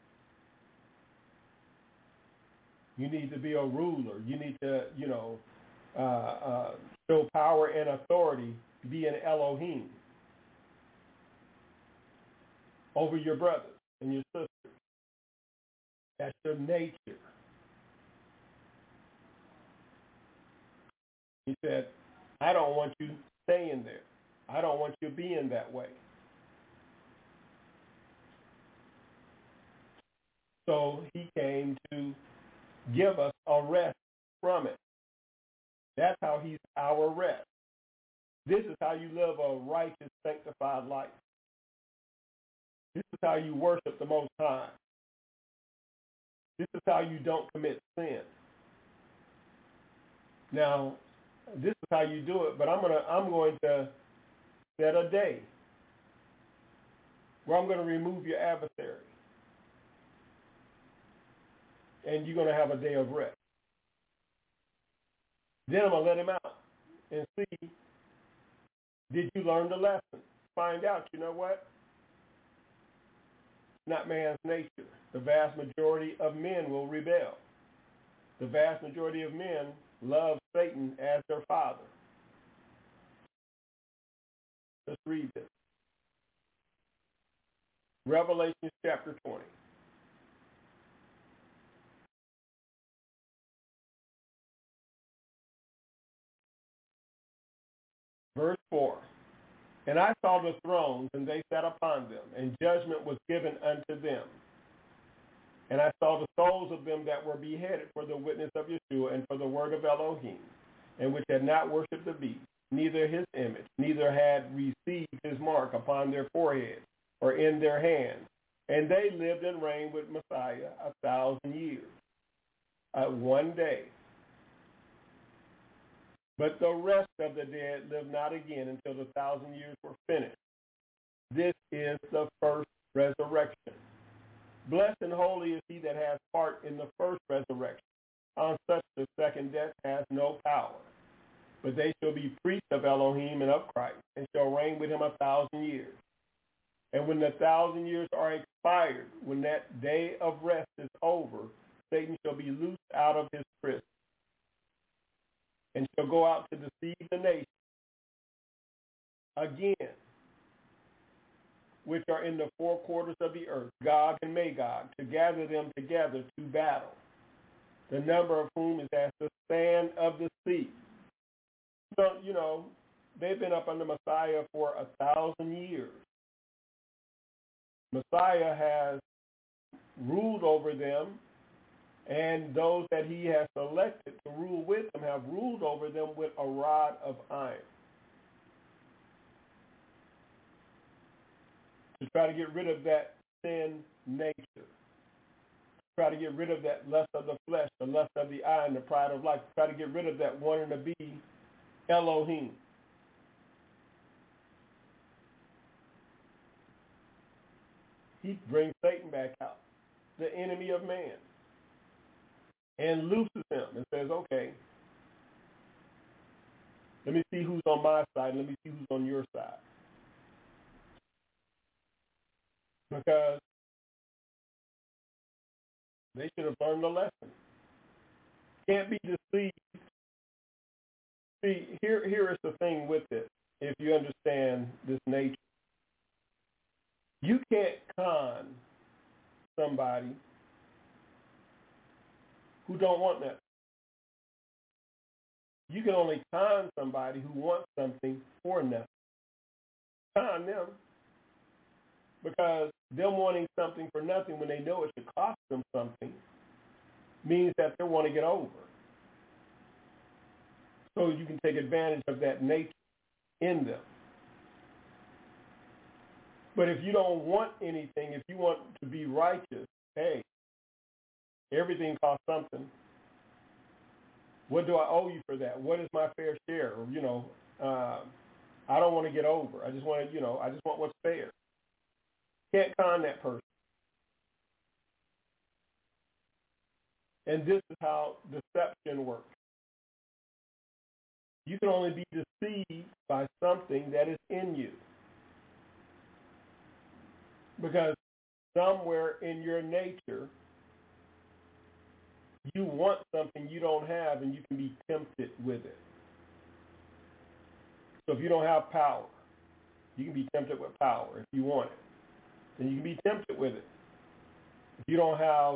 You need to be a ruler. You need to, show power and authority, be an Elohim over your brothers and your sisters. That's your nature. He said, I don't want you staying there. I don't want you being that way. So he came to give us a rest from it. That's how he's our rest. This is how you live a righteous, sanctified life. This is how you worship the Most High. This is how you don't commit sin. Now, this is how you do it, but I'm going to set a day where I'm going to remove your adversary. And you're going to have a day of rest. Then I'm going to let him out and see, did you learn the lesson? Find out, you know what? It's not man's nature. The vast majority of men will rebel. The vast majority of men love Satan as their father. Let's read this. Revelation chapter 20. Verse 4, and I saw the thrones, and they sat upon them, and judgment was given unto them. And I saw the souls of them that were beheaded for the witness of Yeshua and for the word of Elohim, and which had not worshipped the beast, neither his image, neither had received his mark upon their forehead or in their hands. And they lived and reigned with Messiah 1,000 years, one day. But the rest of the dead lived not again until the 1,000 years were finished. This is the first resurrection. Blessed and holy is he that has part in the first resurrection. On such the second death has no power. But they shall be priests of Elohim and of Christ, and shall reign with him 1,000 years. And when the 1,000 years are expired, when that day of rest is over, Satan shall be loosed out of his prison, and shall go out to deceive the nations again, which are in the four quarters of the earth, Gog and Magog, to gather them together to battle, the number of whom is as the sand of the sea. So, they've been up under Messiah for 1,000 years. Messiah has ruled over them, and those that he has selected to rule with him have ruled over them with a rod of iron. To try to get rid of that sin nature. Try to get rid of that lust of the flesh, the lust of the eye, and the pride of life. Try to get rid of that wanting to be Elohim. He brings Satan back out, the enemy of man, and looses him and says, okay, let me see who's on my side, let me see who's on your side. Because they should have learned the lesson. Can't be deceived. See, here is the thing with this, if you understand this nature. You can't con somebody who don't want that. You can only con somebody who wants something for nothing. Con them, because them wanting something for nothing when they know it should cost them something means that they want to get over. So you can take advantage of that nature in them. But if you don't want anything, if you want to be righteous, hey, everything costs something. What do I owe you for that? What is my fair share? I don't want to get over. I just want to, I just want what's fair. Can't con that person. And this is how deception works. You can only be deceived by something that is in you. Because somewhere in your nature, you want something you don't have, and you can be tempted with it. So if you don't have power, you can be tempted with power if you want it. Then you can be tempted with it. If you don't have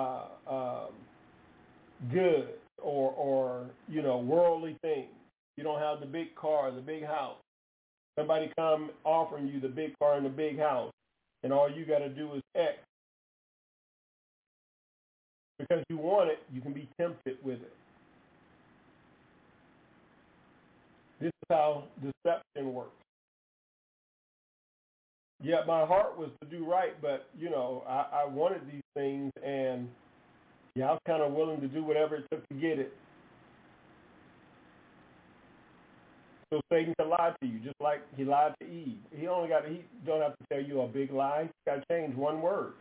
goods or worldly things, you don't have the big car, the big house. Somebody come offering you the big car and the big house, and all you got to do is X. Because you want it, you can be tempted with it. This is how deception works. Yeah, my heart was to do right, but, I wanted these things, and, I was kind of willing to do whatever it took to get it. So Satan can lie to you, just like he lied to Eve. He don't have to tell you a big lie. He's got to change one word.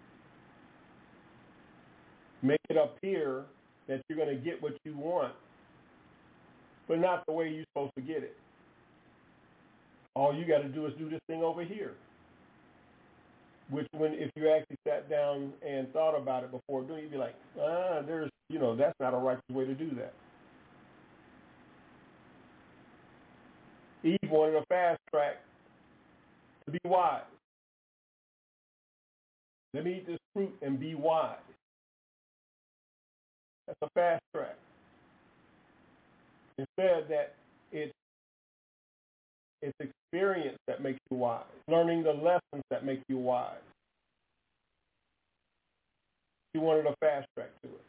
Make it appear that you're going to get what you want, but not the way you're supposed to get it. All you got to do is do this thing over here. Which, if you actually sat down and thought about it before doing it, you'd be like, that's not a righteous way to do that. Eve wanted a fast track to be wise. Let me eat this fruit and be wise. That's a fast track. Instead, that it's experience that makes you wise, learning the lessons that make you wise. She wanted a fast track to it.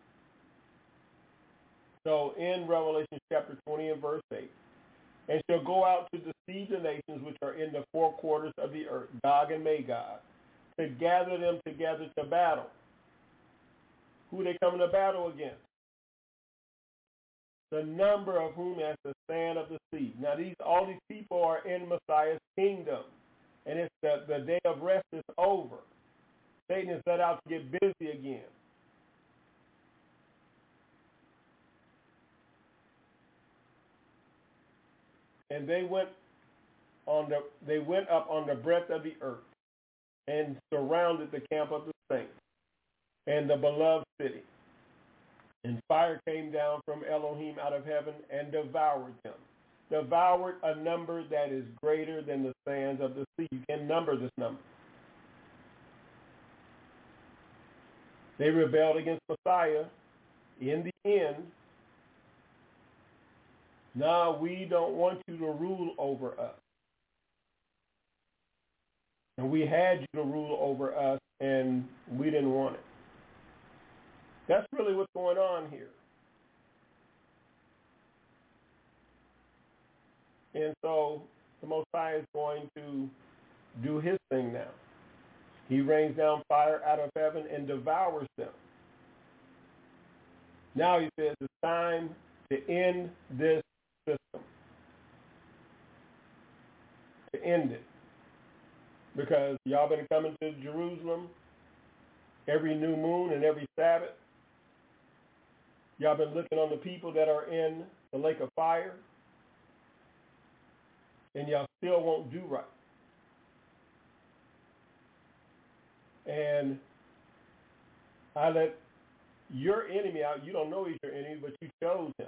So in Revelation chapter 20 and verse 8, and shall go out to deceive the nations which are in the four quarters of the earth, Gog and Magog, to gather them together to battle. Who are they coming to battle against? The number of whom as the sand of the sea. Now all these people are in Messiah's kingdom, and it's the day of rest is over. Satan is set out to get busy again. And they went up on the breadth of the earth and surrounded the camp of the saints and the beloved city. And fire came down from Elohim out of heaven and devoured them. Devoured a number that is greater than the sands of the sea. You can number this number. They rebelled against Messiah. In the end, no, we don't want you to rule over us. And we had you to rule over us, and we didn't want it. That's really what's going on here. And so the Most High is going to do his thing now. He rains down fire out of heaven and devours them. Now he says it's time to end this system. To end it. Because y'all been coming to Jerusalem every new moon and every Sabbath. Y'all been looking on the people that are in the lake of fire. And y'all still won't do right. And I let your enemy out. You don't know he's your enemy, but you chose him.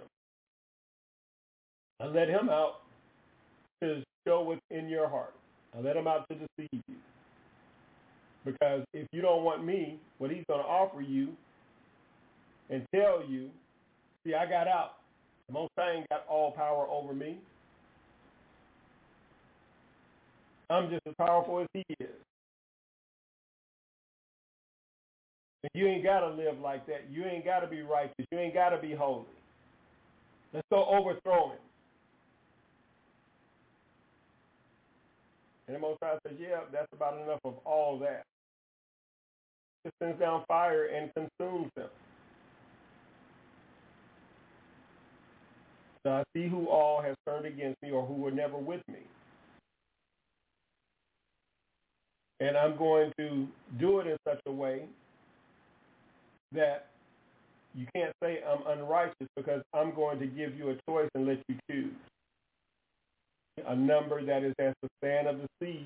I let him out to show what's in your heart. I let him out to deceive you. Because if you don't want me, what he's going to offer you and tell you, see, I got out The Most High ain't got all power over me. I'm just as powerful as he is. And you ain't got to live like that. You ain't got to be righteous. You ain't got to be holy. Let's go overthrow him. And the Most High says, yeah, that's about enough of all that. It sends down fire and consumes them. So I see who all has turned against me or who were never with me. And I'm going to do it in such a way that you can't say I'm unrighteous, because I'm going to give you a choice and let you choose. A number that is as the sand of the sea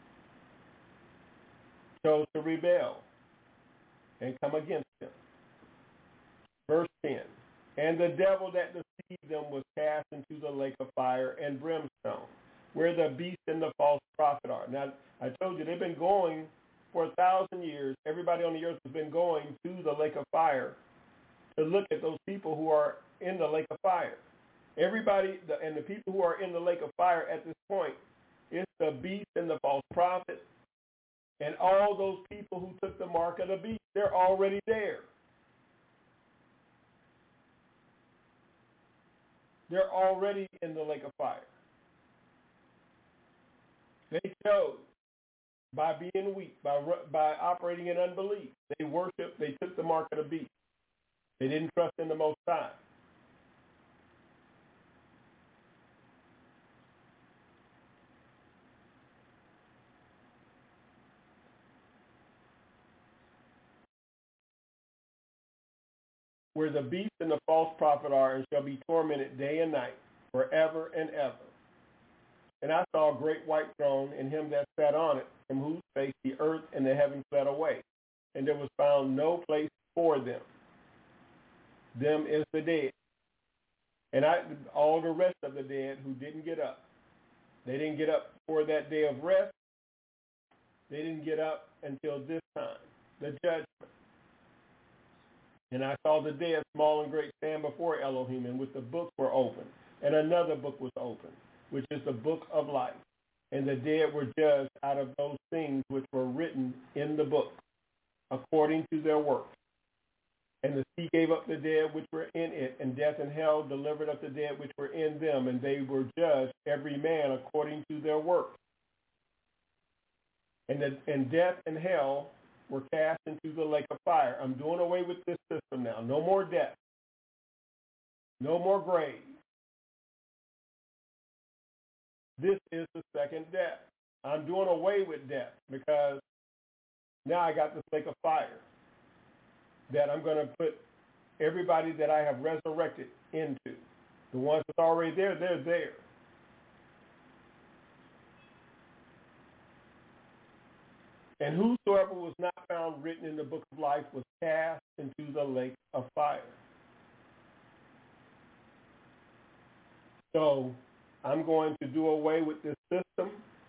chose to rebel and come against him. Verse 10, and the devil that deceived them was cast into the lake of fire and brimstone, where the beast and the false prophet are. Now, I told you, they've been going for 1,000 years. Everybody on the earth has been going to the lake of fire to look at those people who are in the lake of fire. Everybody, and the people who are in the lake of fire at this point, it's the beast and the false prophet and all those people who took the mark of the beast. They're already there. They're already in the lake of fire. They chose by being weak, by operating in unbelief. They worshiped, they took the mark of the beast. They didn't trust in the Most High. Where the beast and the false prophet are, and shall be tormented day and night, forever and ever. And I saw a great white throne, and him that sat on it, from whose face the earth and the heaven fled away, and there was found no place for them. Them is the dead. And all the rest of the dead who didn't get up. They didn't get up for that day of rest. They didn't get up until this time, the judgment. And I saw the dead, small and great, stand before Elohim, and with the books were opened. And another book was opened, which is the book of life. And the dead were judged out of those things which were written in the book, according to their works. And the sea gave up the dead which were in it, and death and hell delivered up the dead which were in them, and they were judged, every man according to their works. And death and hell were cast into the lake of fire. I'm doing away with this system now. No more death. No more grave. This is the second death. I'm doing away with death because now I got this lake of fire that I'm going to put everybody that I have resurrected into. The ones that's already there, they're there. And whosoever was not found written in the book of life was cast into the lake of fire. So I'm going to do away with this system.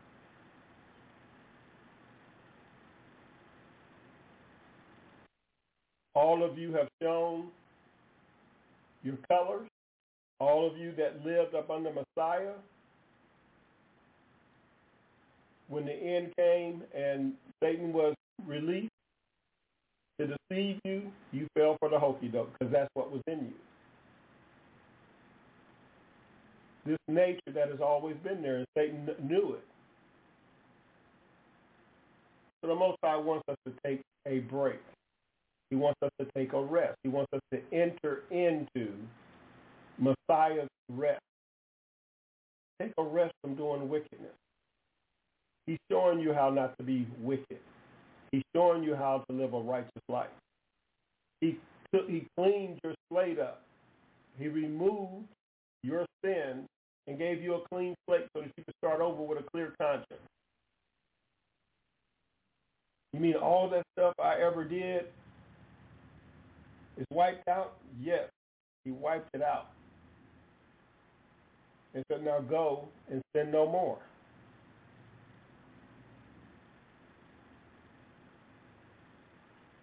All of you have shown your colors. All of you that lived up under Messiah, when the end came and Satan was released to deceive you, you fell for the hokey doke because that's what was in you. This nature that has always been there, and Satan knew it. So the Most High wants us to take a break. He wants us to take a rest. He wants us to enter into Messiah's rest. Take a rest from doing wickedness. He's showing you how not to be wicked. He's showing you how to live a righteous life. He cleaned your slate up. He removed your sin and gave you a clean slate so that you could start over with a clear conscience. You mean all that stuff I ever did is wiped out? Yes, he wiped it out. And said, now go and sin no more.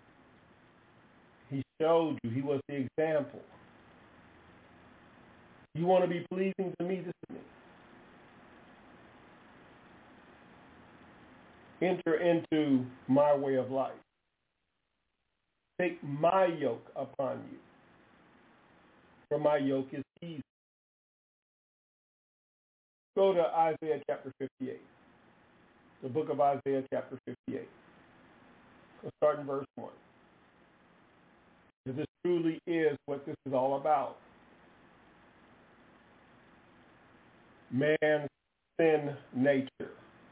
He showed you. He was the example. You want to be pleasing to me? This is me. Enter into my way of life. Take my yoke upon you, for my yoke is easy. Go to Isaiah chapter 58, the book of Isaiah chapter 58. We'll start in verse 1. This truly is what this is all about. Man's sin nature.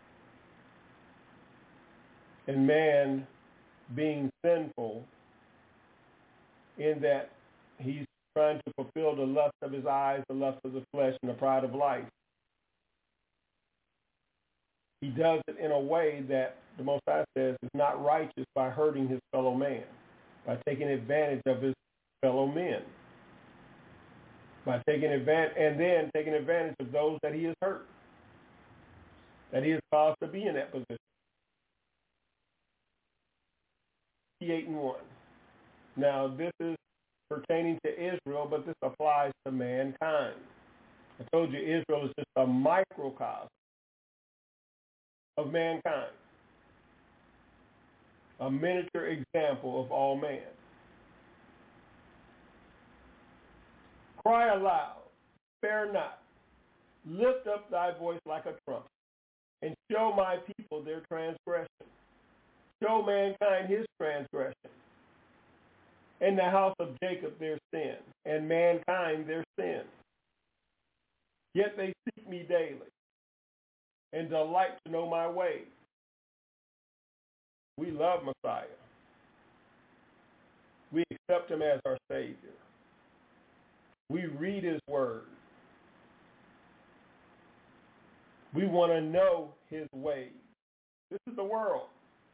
And man being sinful in that he's trying to fulfill the lust of his eyes, the lust of the flesh, and the pride of life. He does it in a way that the Most High says is not righteous by hurting his fellow man, by taking advantage of his fellow men, by taking advantage and then taking advantage of those that he has hurt, that he has caused to be in that position. 8:1. Now, this is pertaining to Israel, but this applies to mankind. I told you Israel is just a microcosm of mankind, a miniature example of all man. Cry aloud, spare not, lift up thy voice like a trumpet, and show my people their transgression. Show mankind his transgression, and the house of Jacob their sin, and mankind their sin. Yet they seek me daily, and delight to know my ways. We love Messiah. We accept him as our Savior. We read his word. We want to know his ways. This is the world.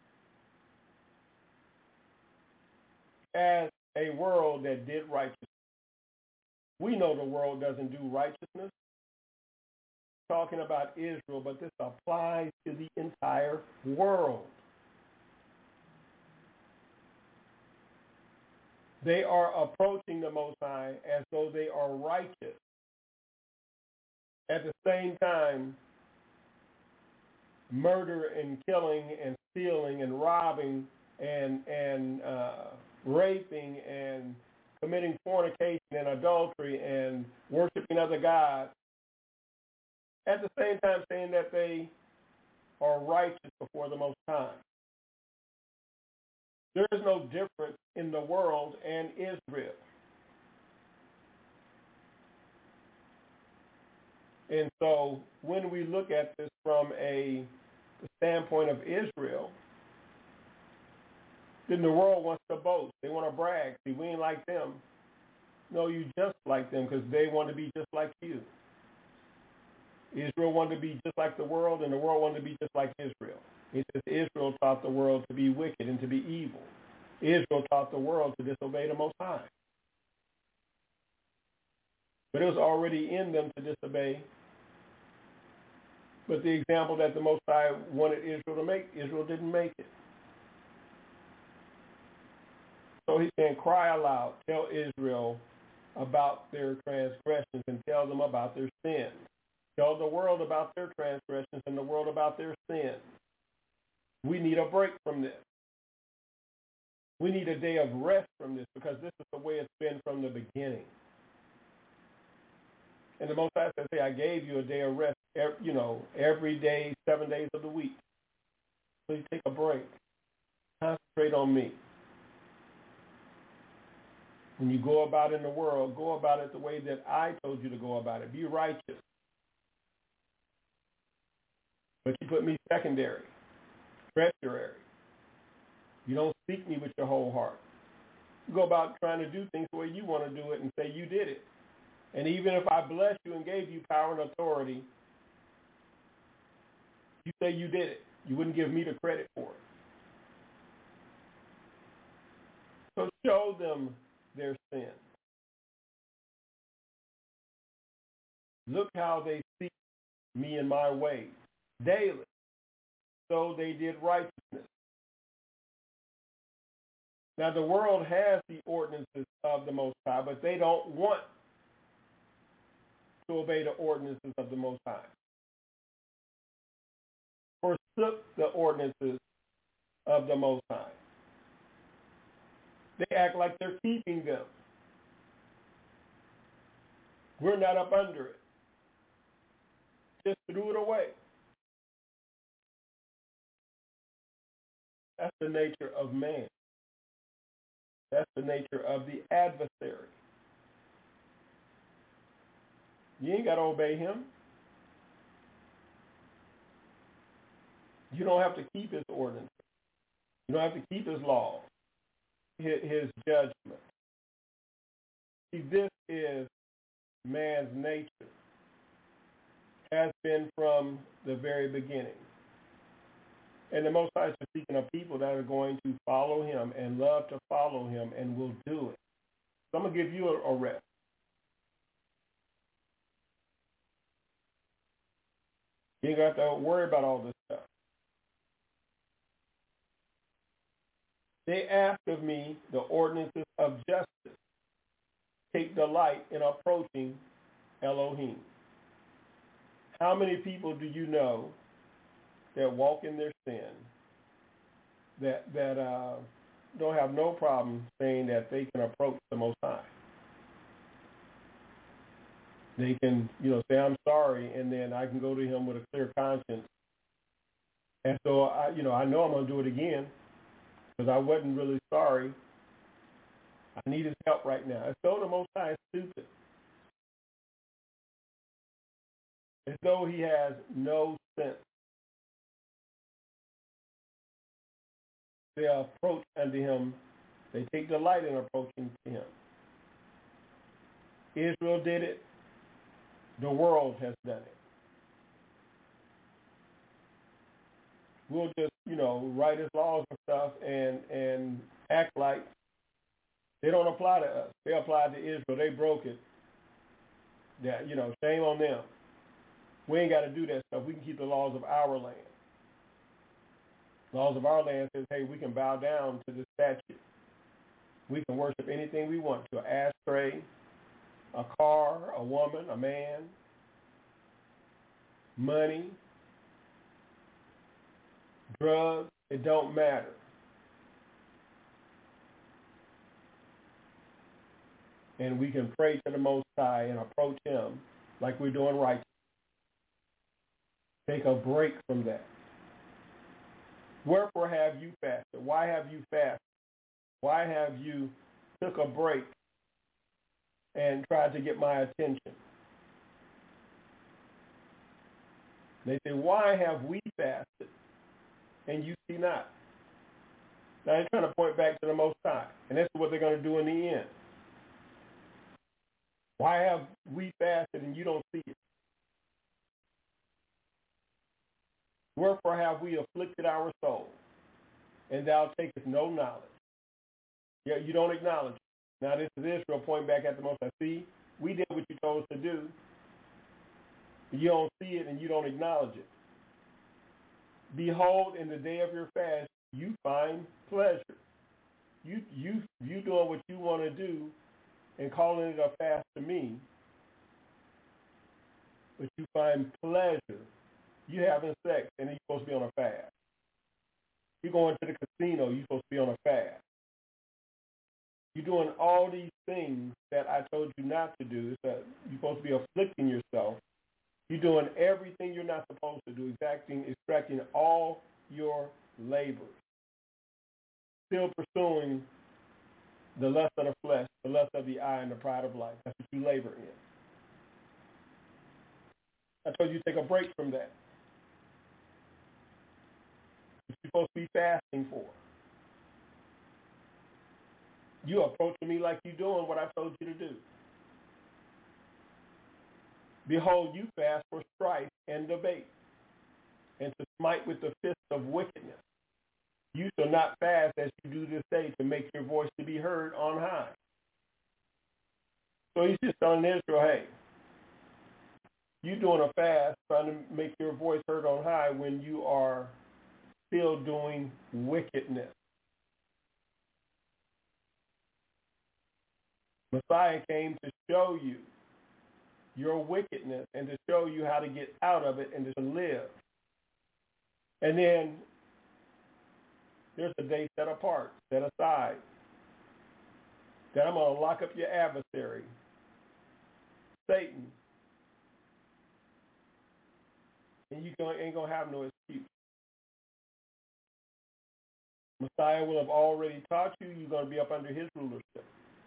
As a world that did righteousness. We know the world doesn't do righteousness. Talking about Israel, but this applies to the entire world. They are approaching the Most High as though they are righteous. At the same time, murder and killing and stealing and robbing and raping and committing fornication and adultery and worshiping other gods, at the same time saying that they are righteous before the Most High. There is no difference in the world and Israel. And so when we look at this from the standpoint of Israel, then the world wants to boast. They want to brag. See, we ain't like them. No, you just like them because they want to be just like you. Israel wanted to be just like the world, and the world wanted to be just like Israel. It says Israel taught the world to be wicked and to be evil. Israel taught the world to disobey the Most High. But it was already in them to disobey. But the example that the Most High wanted Israel to make, Israel didn't make it. So he's saying, cry aloud, tell Israel about their transgressions and tell them about their sins. Tell the world about their transgressions and the world about their sins. We need a break from this. We need a day of rest from this because this is the way it's been from the beginning. And the Most High says, hey, I gave you a day of rest, every day, 7 days of the week. Please take a break. Concentrate on me. When you go about in the world, go about it the way that I told you to go about it. Be righteous. But you put me secondary, tertiary. You don't seek me with your whole heart. You go about trying to do things the way you want to do it and say you did it. And even if I blessed you and gave you power and authority, you say you did it. You wouldn't give me the credit for it. So show them their sin. Look how they seek me and my ways daily. So they did righteousness. Now the world has the ordinances of the Most High, but they don't want to obey the ordinances of the Most High. Forsook the ordinances of the Most High. They act like they're keeping them. We're not up under it. Just threw it away. That's the nature of man. That's the nature of the adversary. You ain't got to obey him. You don't have to keep his ordinances. You don't have to keep his laws, his judgment. See, this is man's nature. Has been from the very beginning. And the Most High is seeking a people that are going to follow him and love to follow him and will do it. So I'm going to give you a rest. You ain't got to worry about all this stuff. They ask of me the ordinances of justice. Take delight in approaching Elohim. How many people do you know that walk in their sin, that don't have no problem saying that they can approach the Most High? They can, say, I'm sorry, and then I can go to him with a clear conscience. And so, I know I'm going to do it again because I wasn't really sorry. I need his help right now. As though the Most High is stupid. As though he has no sense. They approach unto him. They take delight in approaching to him. Israel did it. The world has done it. We'll just, write his laws and stuff and act like they don't apply to us. They applied to Israel. They broke it. Yeah, shame on them. We ain't got to do that stuff. We can keep the laws of our land. Laws of our land says, hey, we can bow down to the statue. We can worship anything we want to, an ashtray, a car, a woman, a man, money, drugs. It don't matter. And we can pray to the Most High and approach him like we're doing right. Take a break from that. Wherefore have you fasted? Why have you fasted? Why have you took a break and tried to get my attention? They say, why have we fasted and you see not? Now they're trying to point back to the Most High, and that's what they're going to do in the end. Why have we fasted and you don't see it? Wherefore have we afflicted our soul, and thou takest no knowledge. Yeah, you don't acknowledge it. Now this is Israel pointing back at the Most High. See, we did what you told us to do. You don't see it and you don't acknowledge it. Behold, in the day of your fast, you find pleasure. You doing what you want to do and calling it a fast to me, but you find pleasure. You having sex and you're supposed to be on a fast. You're going to the casino, you're supposed to be on a fast. You're doing all these things that I told you not to do. It's that you're supposed to be afflicting yourself. You're doing everything you're not supposed to do, extracting all your labor. Still pursuing the lust of the flesh, the lust of the eye, and the pride of life. That's what you labor in. I told you to take a break from that. What you're supposed to be fasting for. You approaching me like you're doing what I told you to do. Behold, you fast for strife and debate, and to smite with the fist of wickedness. You shall not fast as you do this day to make your voice to be heard on high. So he's just telling Israel, hey, you're doing a fast trying to make your voice heard on high when you are still doing wickedness. Messiah came to show you your wickedness and to show you how to get out of it and to live. And then there's a day set apart, set aside, that I'm going to lock up your adversary, Satan, and you ain't going to have no excuse. Messiah will have already taught you. You're going to be up under his rulership.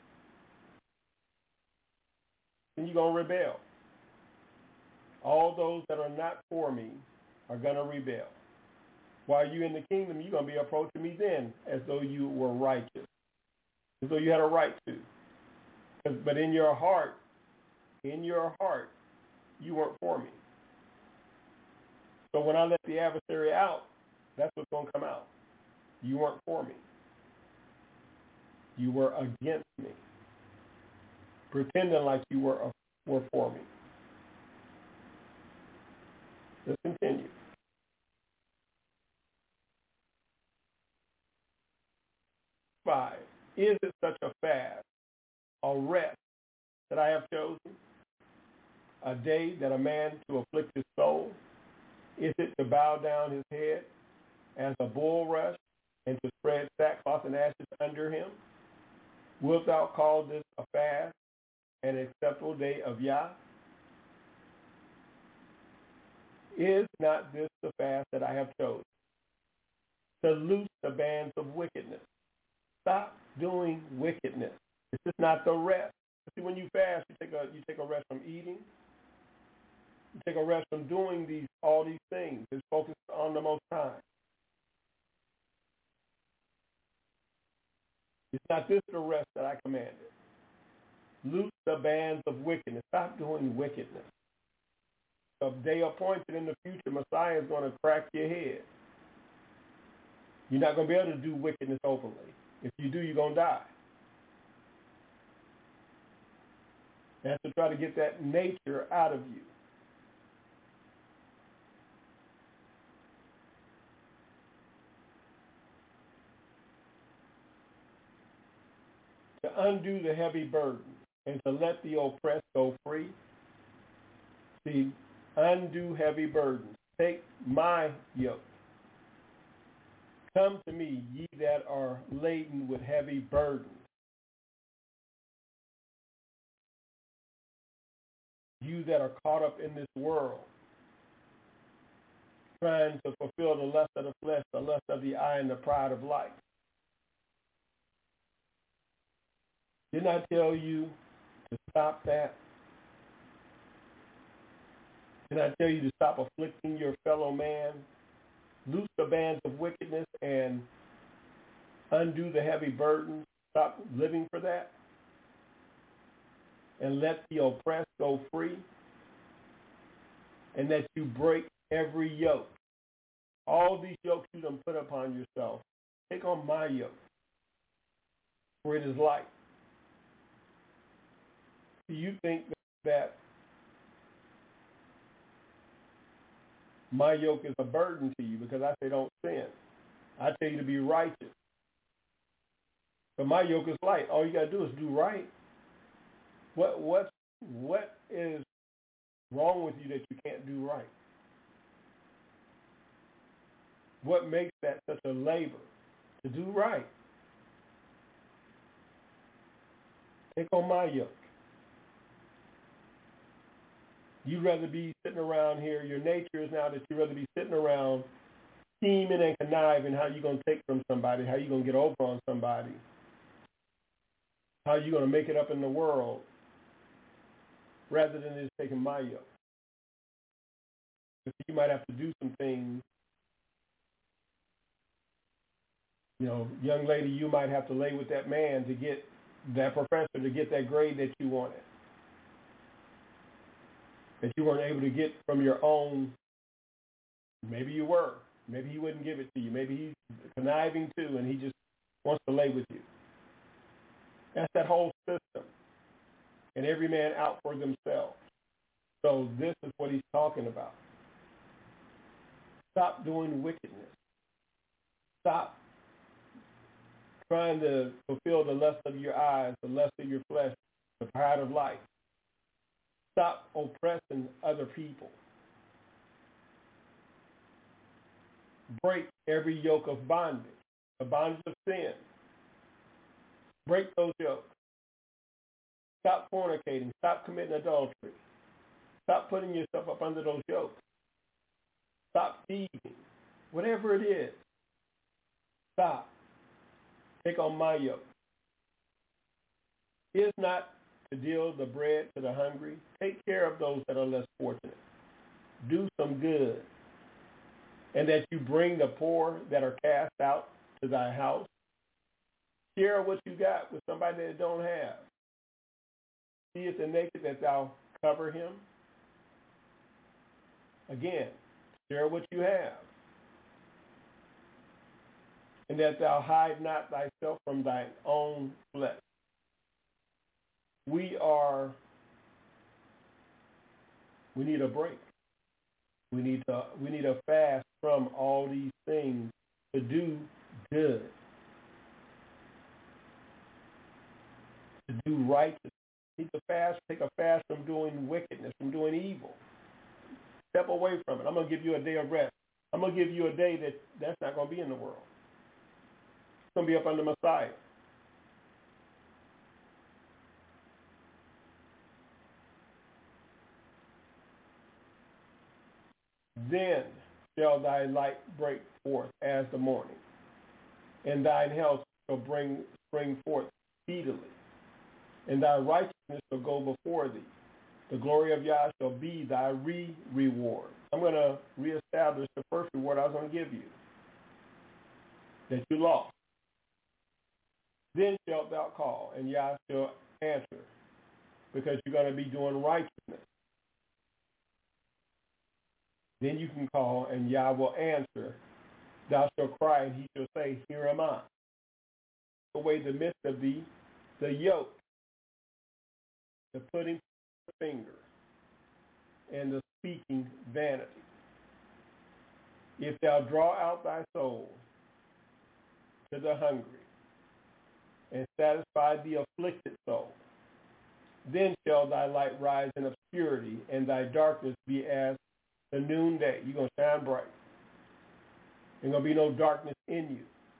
And you're going to rebel. All those that are not for me are going to rebel. While you're in the kingdom, you're going to be approaching me then as though you were righteous, as though you had a right to. But in your heart, you weren't for me. So when I let the adversary out, that's what's going to come out. You weren't for me. You were against me, pretending like you were for me. Let's continue. 5. Is it such a fast, a rest that I have chosen? A day that a man to afflict his soul? Is it to bow down his head as a bulrush and to spread sackcloth and ashes under him? Wilt thou call this a fast, an acceptable day of Yah? Is not this the fast that I have chosen? To loose the bands of wickedness. Stop doing wickedness. This is not the rest. See, when you fast, you take a rest from eating. You take a rest from doing all these things. It's focused on the Most High. It's not this the rest that I commanded. Loose the bands of wickedness. Stop doing wickedness. A day appointed in the future, Messiah is going to crack your head. You're not going to be able to do wickedness openly. If you do, you're going to die. That's to try to get that nature out of you. To undo the heavy burden and to let the oppressed go free. See, undo heavy burdens. Take my yoke. Come to me, ye that are laden with heavy burdens. You that are caught up in this world, trying to fulfill the lust of the flesh, the lust of the eye, and the pride of life. Didn't I tell you to stop that? Didn't I tell you to stop afflicting your fellow man? Loose the bands of wickedness and undo the heavy burdens. Stop living for that. And let the oppressed go free. And that you break every yoke. All these yokes you done put upon yourself. Take on my yoke, for it is light. Do you think that my yoke is a burden to you because I say don't sin? I tell you to be righteous. But my yoke is light. All you got to do is do right. What is wrong with you that you can't do right? What makes that such a labor to do right? Take on my yoke. You'd rather be sitting around here. Your nature is now that you'd rather be sitting around scheming and conniving how you're going to take from somebody, how you're going to get over on somebody, how you're going to make it up in the world, rather than just taking my yoke. Because you might have to do some things. You know, young lady, you might have to lay with that man to get that professor to get that grade that you wanted, that you weren't able to get from your own. Maybe you were. Maybe he wouldn't give it to you. Maybe he's conniving too, and he just wants to lay with you. That's that whole system. And every man out for themselves. So this is what he's talking about. Stop doing wickedness. Stop trying to fulfill the lust of your eyes, the lust of your flesh, the pride of life. Stop oppressing other people. Break every yoke of bondage, the bondage of sin. Break those yokes. Stop fornicating. Stop committing adultery. Stop putting yourself up under those yokes. Stop thieving. Whatever it is, stop. Take on my yoke. Is not to deal the bread to the hungry. Take care of those that are less fortunate. Do some good. And that you bring the poor that are cast out to thy house. Share what you got with somebody that don't have. See if the naked that thou cover him. Again, share what you have. And that thou hide not thyself from thine own flesh. We need a break. We need a fast from all these things to do good, to do righteousness. We need to fast, take a fast from doing wickedness, from doing evil. Step away from it. I'm going to give you a day of rest. I'm going to give you a day that's not going to be in the world. It's going to be up under Messiah. Then shall thy light break forth as the morning, and thine health shall spring forth speedily, and thy righteousness shall go before thee. The glory of Yah shall be thy reward. I'm going to reestablish the first reward I was going to give you, that you lost. Then shalt thou call, and Yah shall answer, because you're going to be doing righteousness. Then you can call, and Yah will answer. Thou shalt cry, and he shall say, Here am I. Away the midst of thee, the yoke, the putting the finger, and the speaking vanity. If thou draw out thy soul to the hungry, and satisfy the afflicted soul, then shall thy light rise in obscurity, and thy darkness be as the noonday. You're going to shine bright. There's going to be no darkness in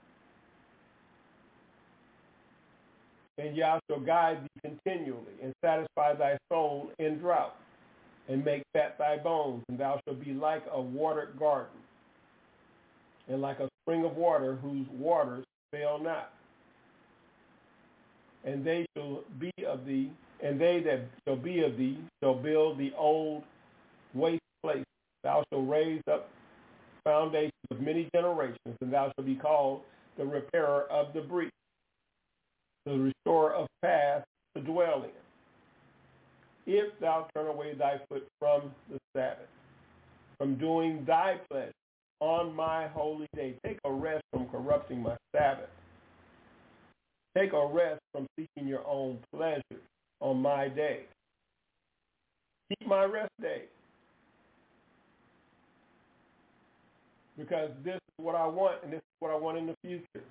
you. And Yah shall guide thee continually, and satisfy thy soul in drought, and make fat thy bones, and thou shalt be like a watered garden, and like a spring of water whose waters fail not. And they shall be of thee, and they that shall be of thee shall build the old waste place. Thou shalt raise up foundations of many generations, and thou shalt be called the repairer of the breach, the restorer of paths to dwell in. If thou turn away thy foot from the Sabbath, from doing thy pleasure on my holy day, take a rest from corrupting my Sabbath. Take a rest from seeking your own pleasure on my day. Keep my rest day. Because this is what I want, and this is what I want in the future.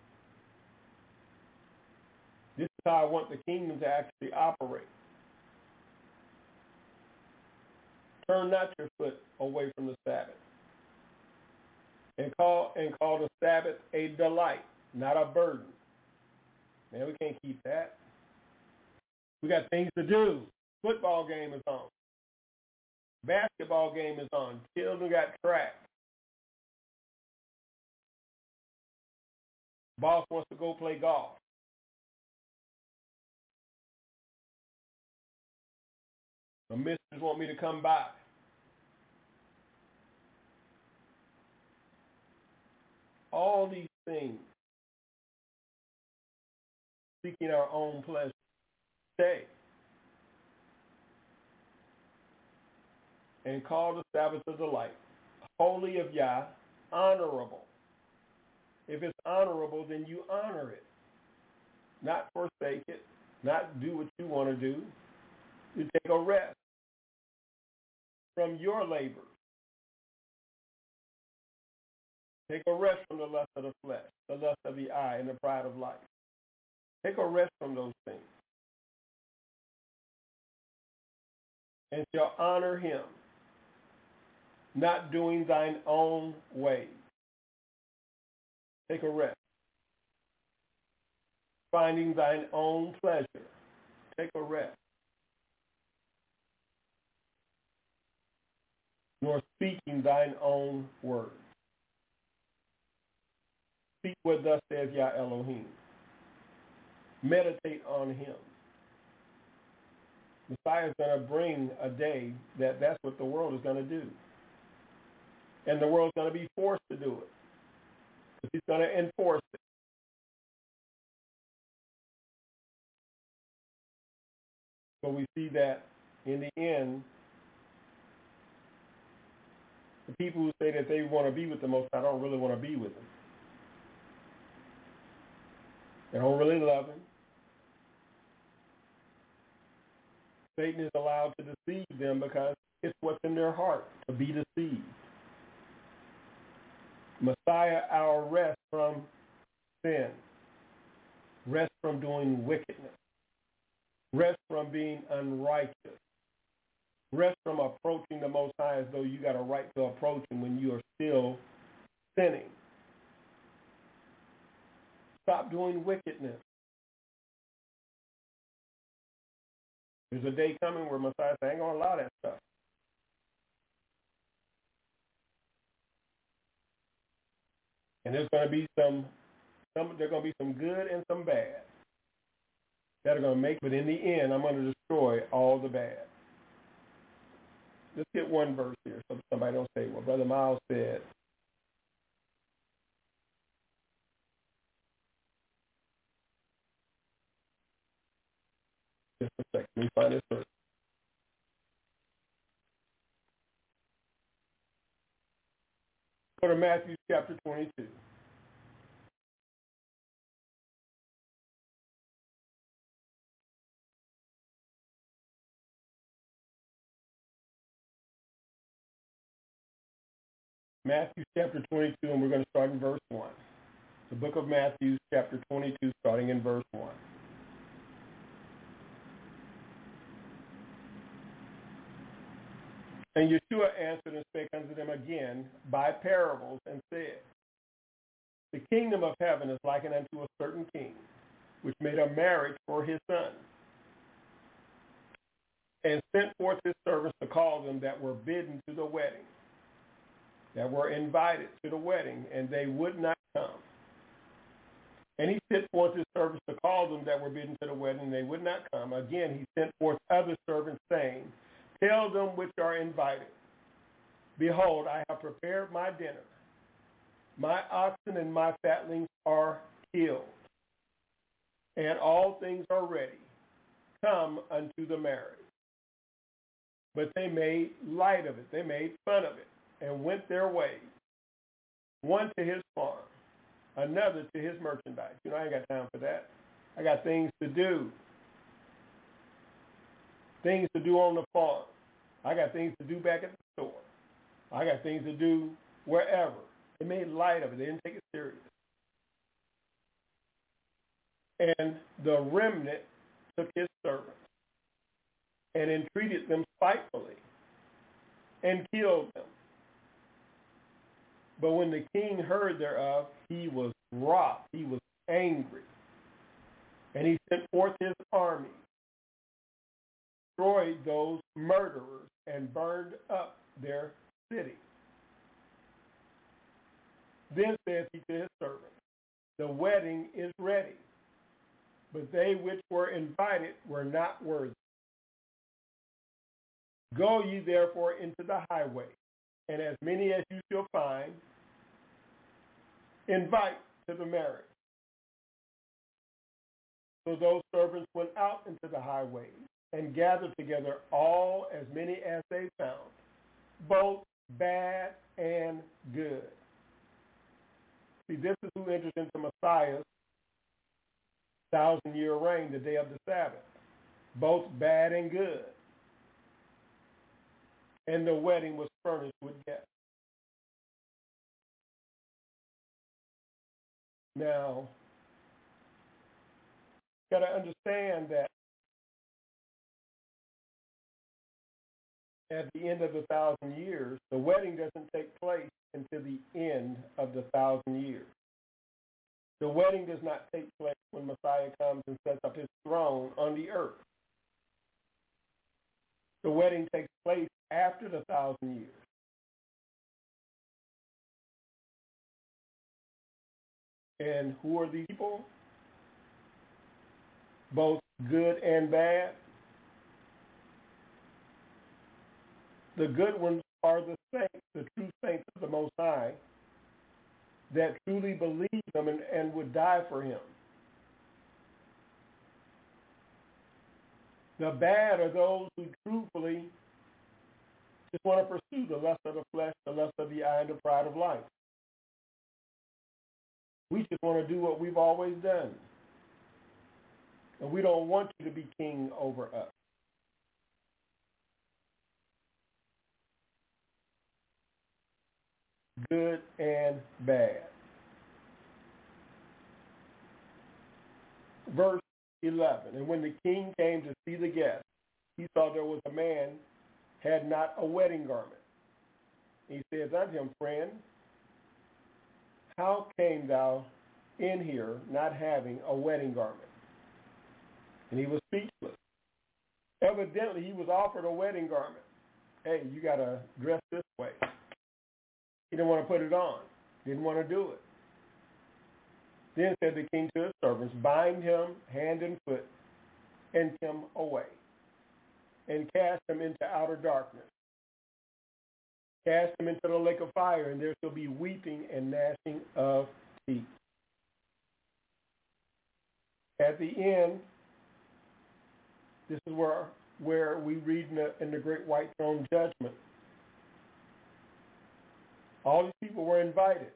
This is how I want the kingdom to actually operate. Turn not your foot away from the Sabbath. And call the Sabbath a delight, not a burden. Man, we can't keep that. We got things to do. Football game is on. Basketball game is on. Children got track. Boss wants to go play golf. The missus want me to come by. All these things. Seeking our own pleasure. Stay. And call the Sabbath a delight. Holy of Yah, honorable. If it's honorable, then you honor it. Not forsake it. Not do what you want to do. You take a rest from your labor. Take a rest from the lust of the flesh, the lust of the eye, and the pride of life. Take a rest from those things. and shall honor him, not doing thine own way. Take a rest. Finding thine own pleasure. Take a rest. Nor speaking thine own words. Speak what thus says Yah Elohim. Meditate on him. Messiah is going to bring a day that's what the world is going to do. And the world's going to be forced to do it. He's going to enforce it. So we see that in the end, the people who say that they want to be with the Most High don't really want to be with him. They don't really love him. Satan is allowed to deceive them because it's what's in their heart, to be deceived. Messiah, our rest from sin, rest from doing wickedness, rest from being unrighteous, rest from approaching the Most High as though you got a right to approach him when you are still sinning. Stop doing wickedness. There's a day coming where Messiah ain't going to allow that stuff. And there's going to be some good and some bad that are going to make, but in the end, I'm going to destroy all the bad. Let's get one verse here so somebody don't say, well, Brother Miles said, just a second, let me find this verse. Go to Matthew chapter 22. Matthew chapter 22, and we're going to start in verse 1. The book of Matthew chapter 22, starting in verse 1. And Yeshua answered and spake unto them again by parables, and said, the kingdom of heaven is likened unto a certain king, which made a marriage for his son, and sent forth his servants to call them that were bidden to the wedding, that were invited to the wedding, and they would not come. And he sent forth his servants to call them that were bidden to the wedding, and they would not come. Again, he sent forth other servants, saying, tell them which are invited, behold, I have prepared my dinner. My oxen and my fatlings are killed, and all things are ready. Come unto the marriage. But they made light of it. They made fun of it, and went their ways, one to his farm, another to his merchandise. I ain't got time for that. I got things to do. Things to do on the farm. I got things to do back at the store. I got things to do wherever. They made light of it. They didn't take it serious. And the remnant took his servants and entreated them spitefully and killed them. But when the king heard thereof, he was wroth. He was angry. And he sent forth his army, destroyed those murderers, and burned up their city. Then said he to his servants, the wedding is ready, but they which were invited were not worthy. Go ye therefore into the highway, and as many as you shall find, invite to the marriage. So those servants went out into the highways and gathered together all as many as they found, both bad and good. See, this is who enters into Messiah's 1,000-year reign, the day of the Sabbath, both bad and good. And the wedding was furnished with guests. Now, you got to understand that at the end of the 1,000 years, the wedding doesn't take place until the end of the 1,000 years. The wedding does not take place when Messiah comes and sets up his throne on the earth. The wedding takes place after the 1,000 years. And who are these people? Both good and bad. The good ones are the saints, the true saints of the Most High, that truly believe him and would die for him. The bad are those who truthfully just want to pursue the lust of the flesh, the lust of the eye, and the pride of life. We just want to do what we've always done. And we don't want you to be king over us. Good and bad. Verse 11, and when the king came to see the guests, he saw there was a man had not a wedding garment. He says unto him, friend, how came thou in here not having a wedding garment? And he was speechless. Evidently, he was offered a wedding garment. Hey, you got to dress this way. He didn't want to put it on. Didn't want to do it. Then said the king to his servants, bind him hand and foot and take him away and cast him into outer darkness. Cast him into the lake of fire, and there shall be weeping and gnashing of teeth. At the end, this is where we read in the great white throne judgment. All these people were invited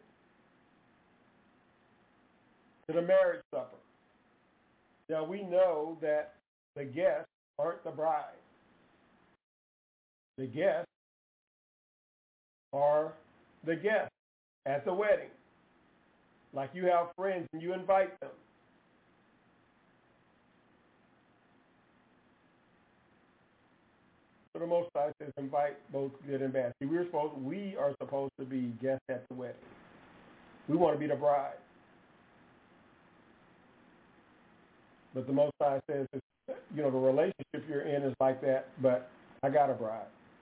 to the marriage supper. Now we know that the guests aren't the bride. The guests are the guests at the wedding. Like you have friends and you invite them. For the Most High says invite both good and bad. See, we are supposed to be guests at the wedding. We want to be the bride. But the Most High says, the relationship you're in is like that, but I got a bride.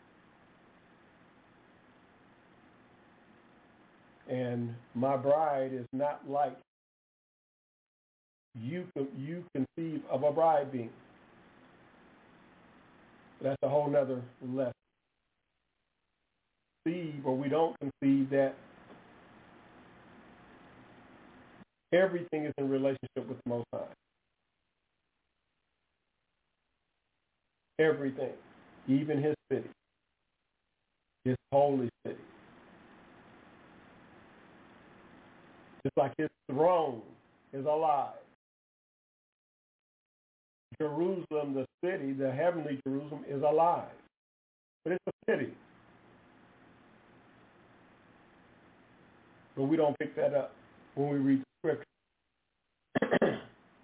And my bride is not like you conceive of a bride being. That's a whole nother lesson. We don't conceive that everything is in relationship with the Most High. Everything, even his city, his holy city. Just like his throne is alive. Jerusalem, the city, the heavenly Jerusalem, is alive. But it's a city. But we don't pick that up when we read the scripture.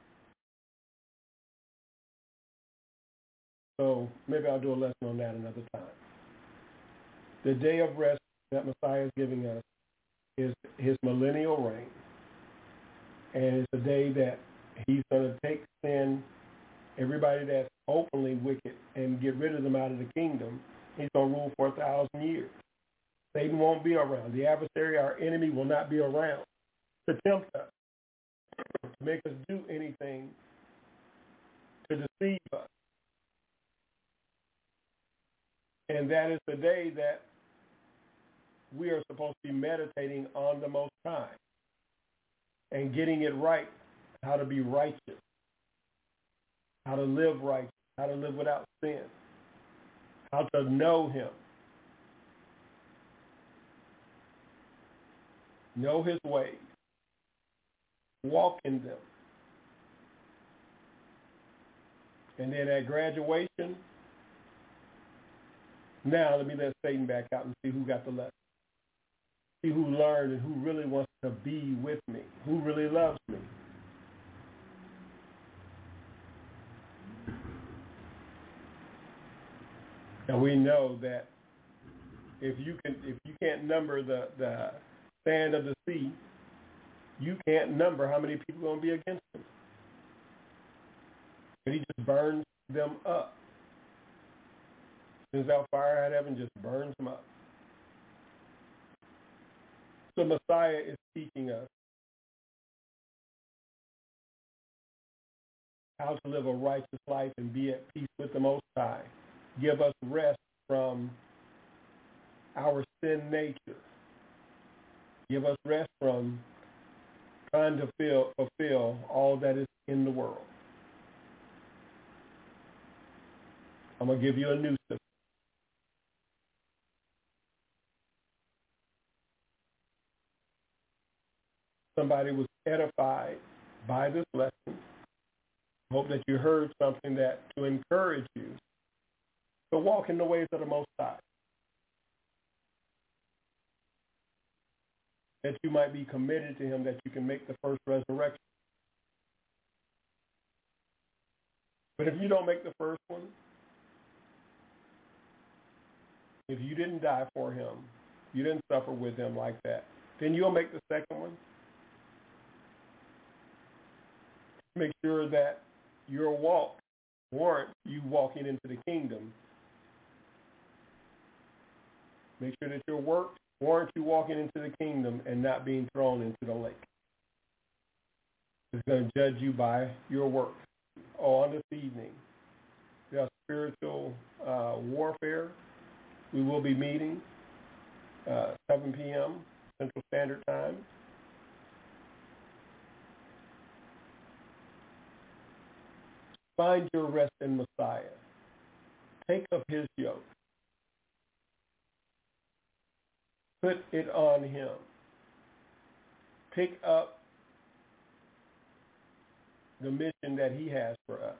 So maybe I'll do a lesson on that another time. The day of rest that Messiah is giving us is his millennial reign. And it's a day that he's going to take sin, everybody that's openly wicked, and get rid of them out of the kingdom. He's going to rule for 1,000 years. Satan won't be around. The adversary, our enemy, will not be around to tempt us, to make us do anything, to deceive us. And that is the day that we are supposed to be meditating on the Most High and getting it right, how to be righteous, how to live right, how to live without sin, how to know him, know his ways, walk in them. And then at graduation, now let me let Satan back out and see who got the lesson. See who learned and who really wants to be with me, who really loves me. And we know that if you can't number the sand of the sea, you can't number how many people are going to be against him. And he just burns them up. Sends out fire out of heaven, just burns them up. So Messiah is teaching us how to live a righteous life and be at peace with the Most High. Give us rest from our sin nature. Give us rest from trying to fulfill all that is in the world. I'm going to give you a new system. Somebody was edified by this lesson. I hope that you heard something that to encourage you to walk in the ways of the Most High. That you might be committed to him, that you can make the first resurrection. But if you don't make the first one, if you didn't die for him, you didn't suffer with him like that, then you'll make the second one. Make sure that your walk warrants you walking into the kingdom. Make sure that your work warrants you walking into the kingdom and not being thrown into the lake. It's going to judge you by your work. On this evening, there's spiritual warfare. We will be meeting 7 p.m. Central Standard Time. Find your rest in Messiah. Take up his yoke. Put it on him. Pick up the mission that he has for us.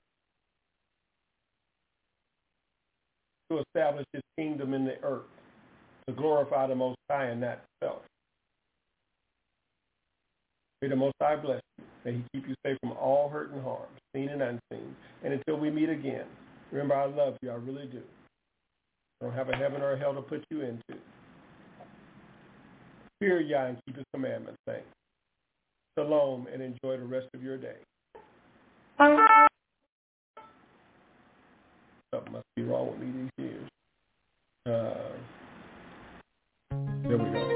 To establish his kingdom in the earth. To glorify the Most High and not self. May the Most High bless you. May he keep you safe from all hurt and harm, seen and unseen. And until we meet again, remember I love you. I really do. I don't have a heaven or a hell to put you into. Fear Yah and keep his commandments. Thanks. Shalom and enjoy the rest of your day. Something must be wrong with me these years. There we go.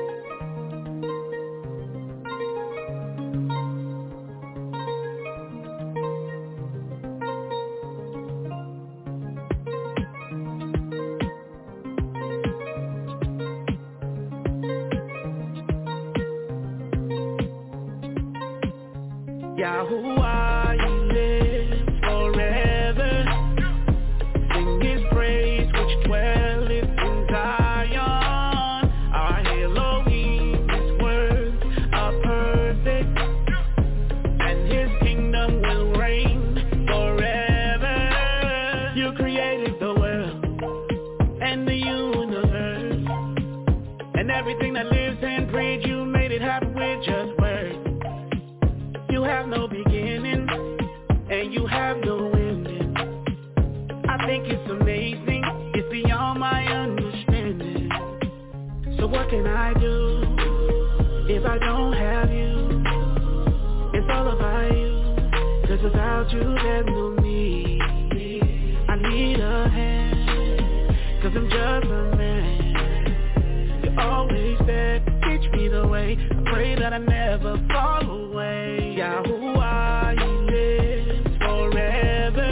Yahuwah, he lives forever. Sing his praise which dwelleth in Zion. Our Elohim, his words are perfect, and his kingdom will reign forever. You created the world and the universe, and everything that lives and breathes. You made it happen with just words. You have no beginning, and you have no ending. I think it's amazing, it's beyond my understanding. So what can I do if I don't have you? It's all about you, 'cause without you there's no me. I need a hand, 'cause I'm just a man. You're always there, teach me the way. I pray that I never fall away. Yahuwah, he lives forever.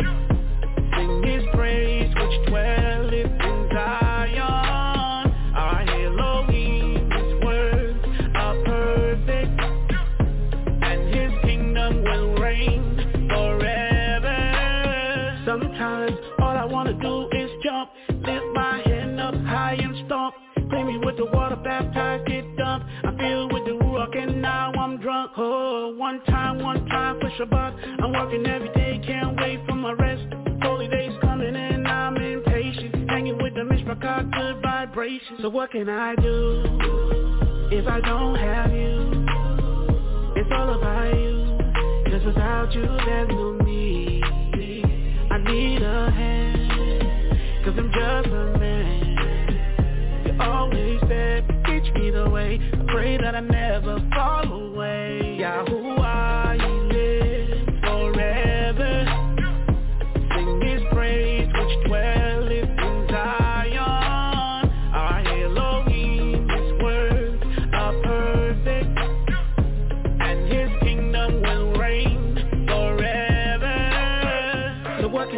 Sing his praise which dwelleth in Zion. Our Elohim, his words are perfect, and his kingdom will reign forever. Sometimes all I want to do is jump, lift my hand up high and stomp. Clean me with the water, baptized, get dumped. I'm filled with the Ruach and now I'm drunk. Oh, one time for Shabbat. I'm working every day, can't wait for my rest. Holy days coming and I'm impatient. Hanging with the Mishpachah, good vibrations. So what can I do if I don't have you? It's all about you, 'cause without you there's no me. I need a hand, 'cause I'm just a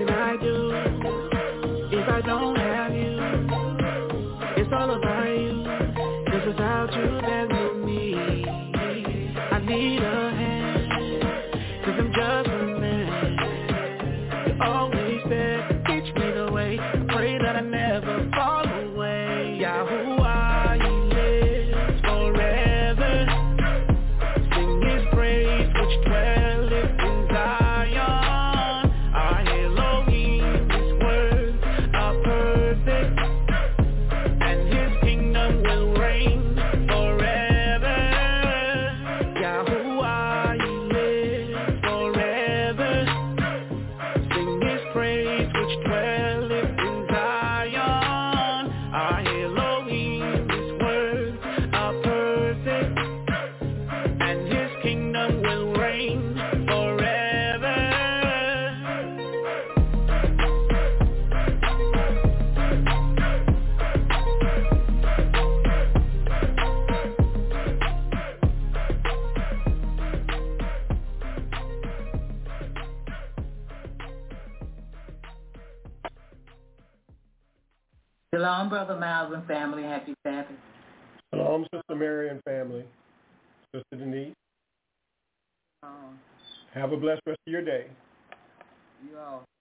can I do if I don't have you? It's all about you, 'cause without you there's no me. I need a hand, 'cause I'm just a man. You always said, teach me the way, pray that I never fall away. Yahuwah, you live forever. Sing his praise which dwelleth in Zion. Our Elohim, his words are perfect, and his kingdom will reign forever. Yahuwah, you live forever. Sing his praise which dwelleth in Zion. Our Elohim, his words are perfect, and his kingdom will reign forever. Shalom, Brother Miles and family. Happy Sabbath. Shalom, Sister Mary and family. Sister Denise, have a blessed rest of your day. You all.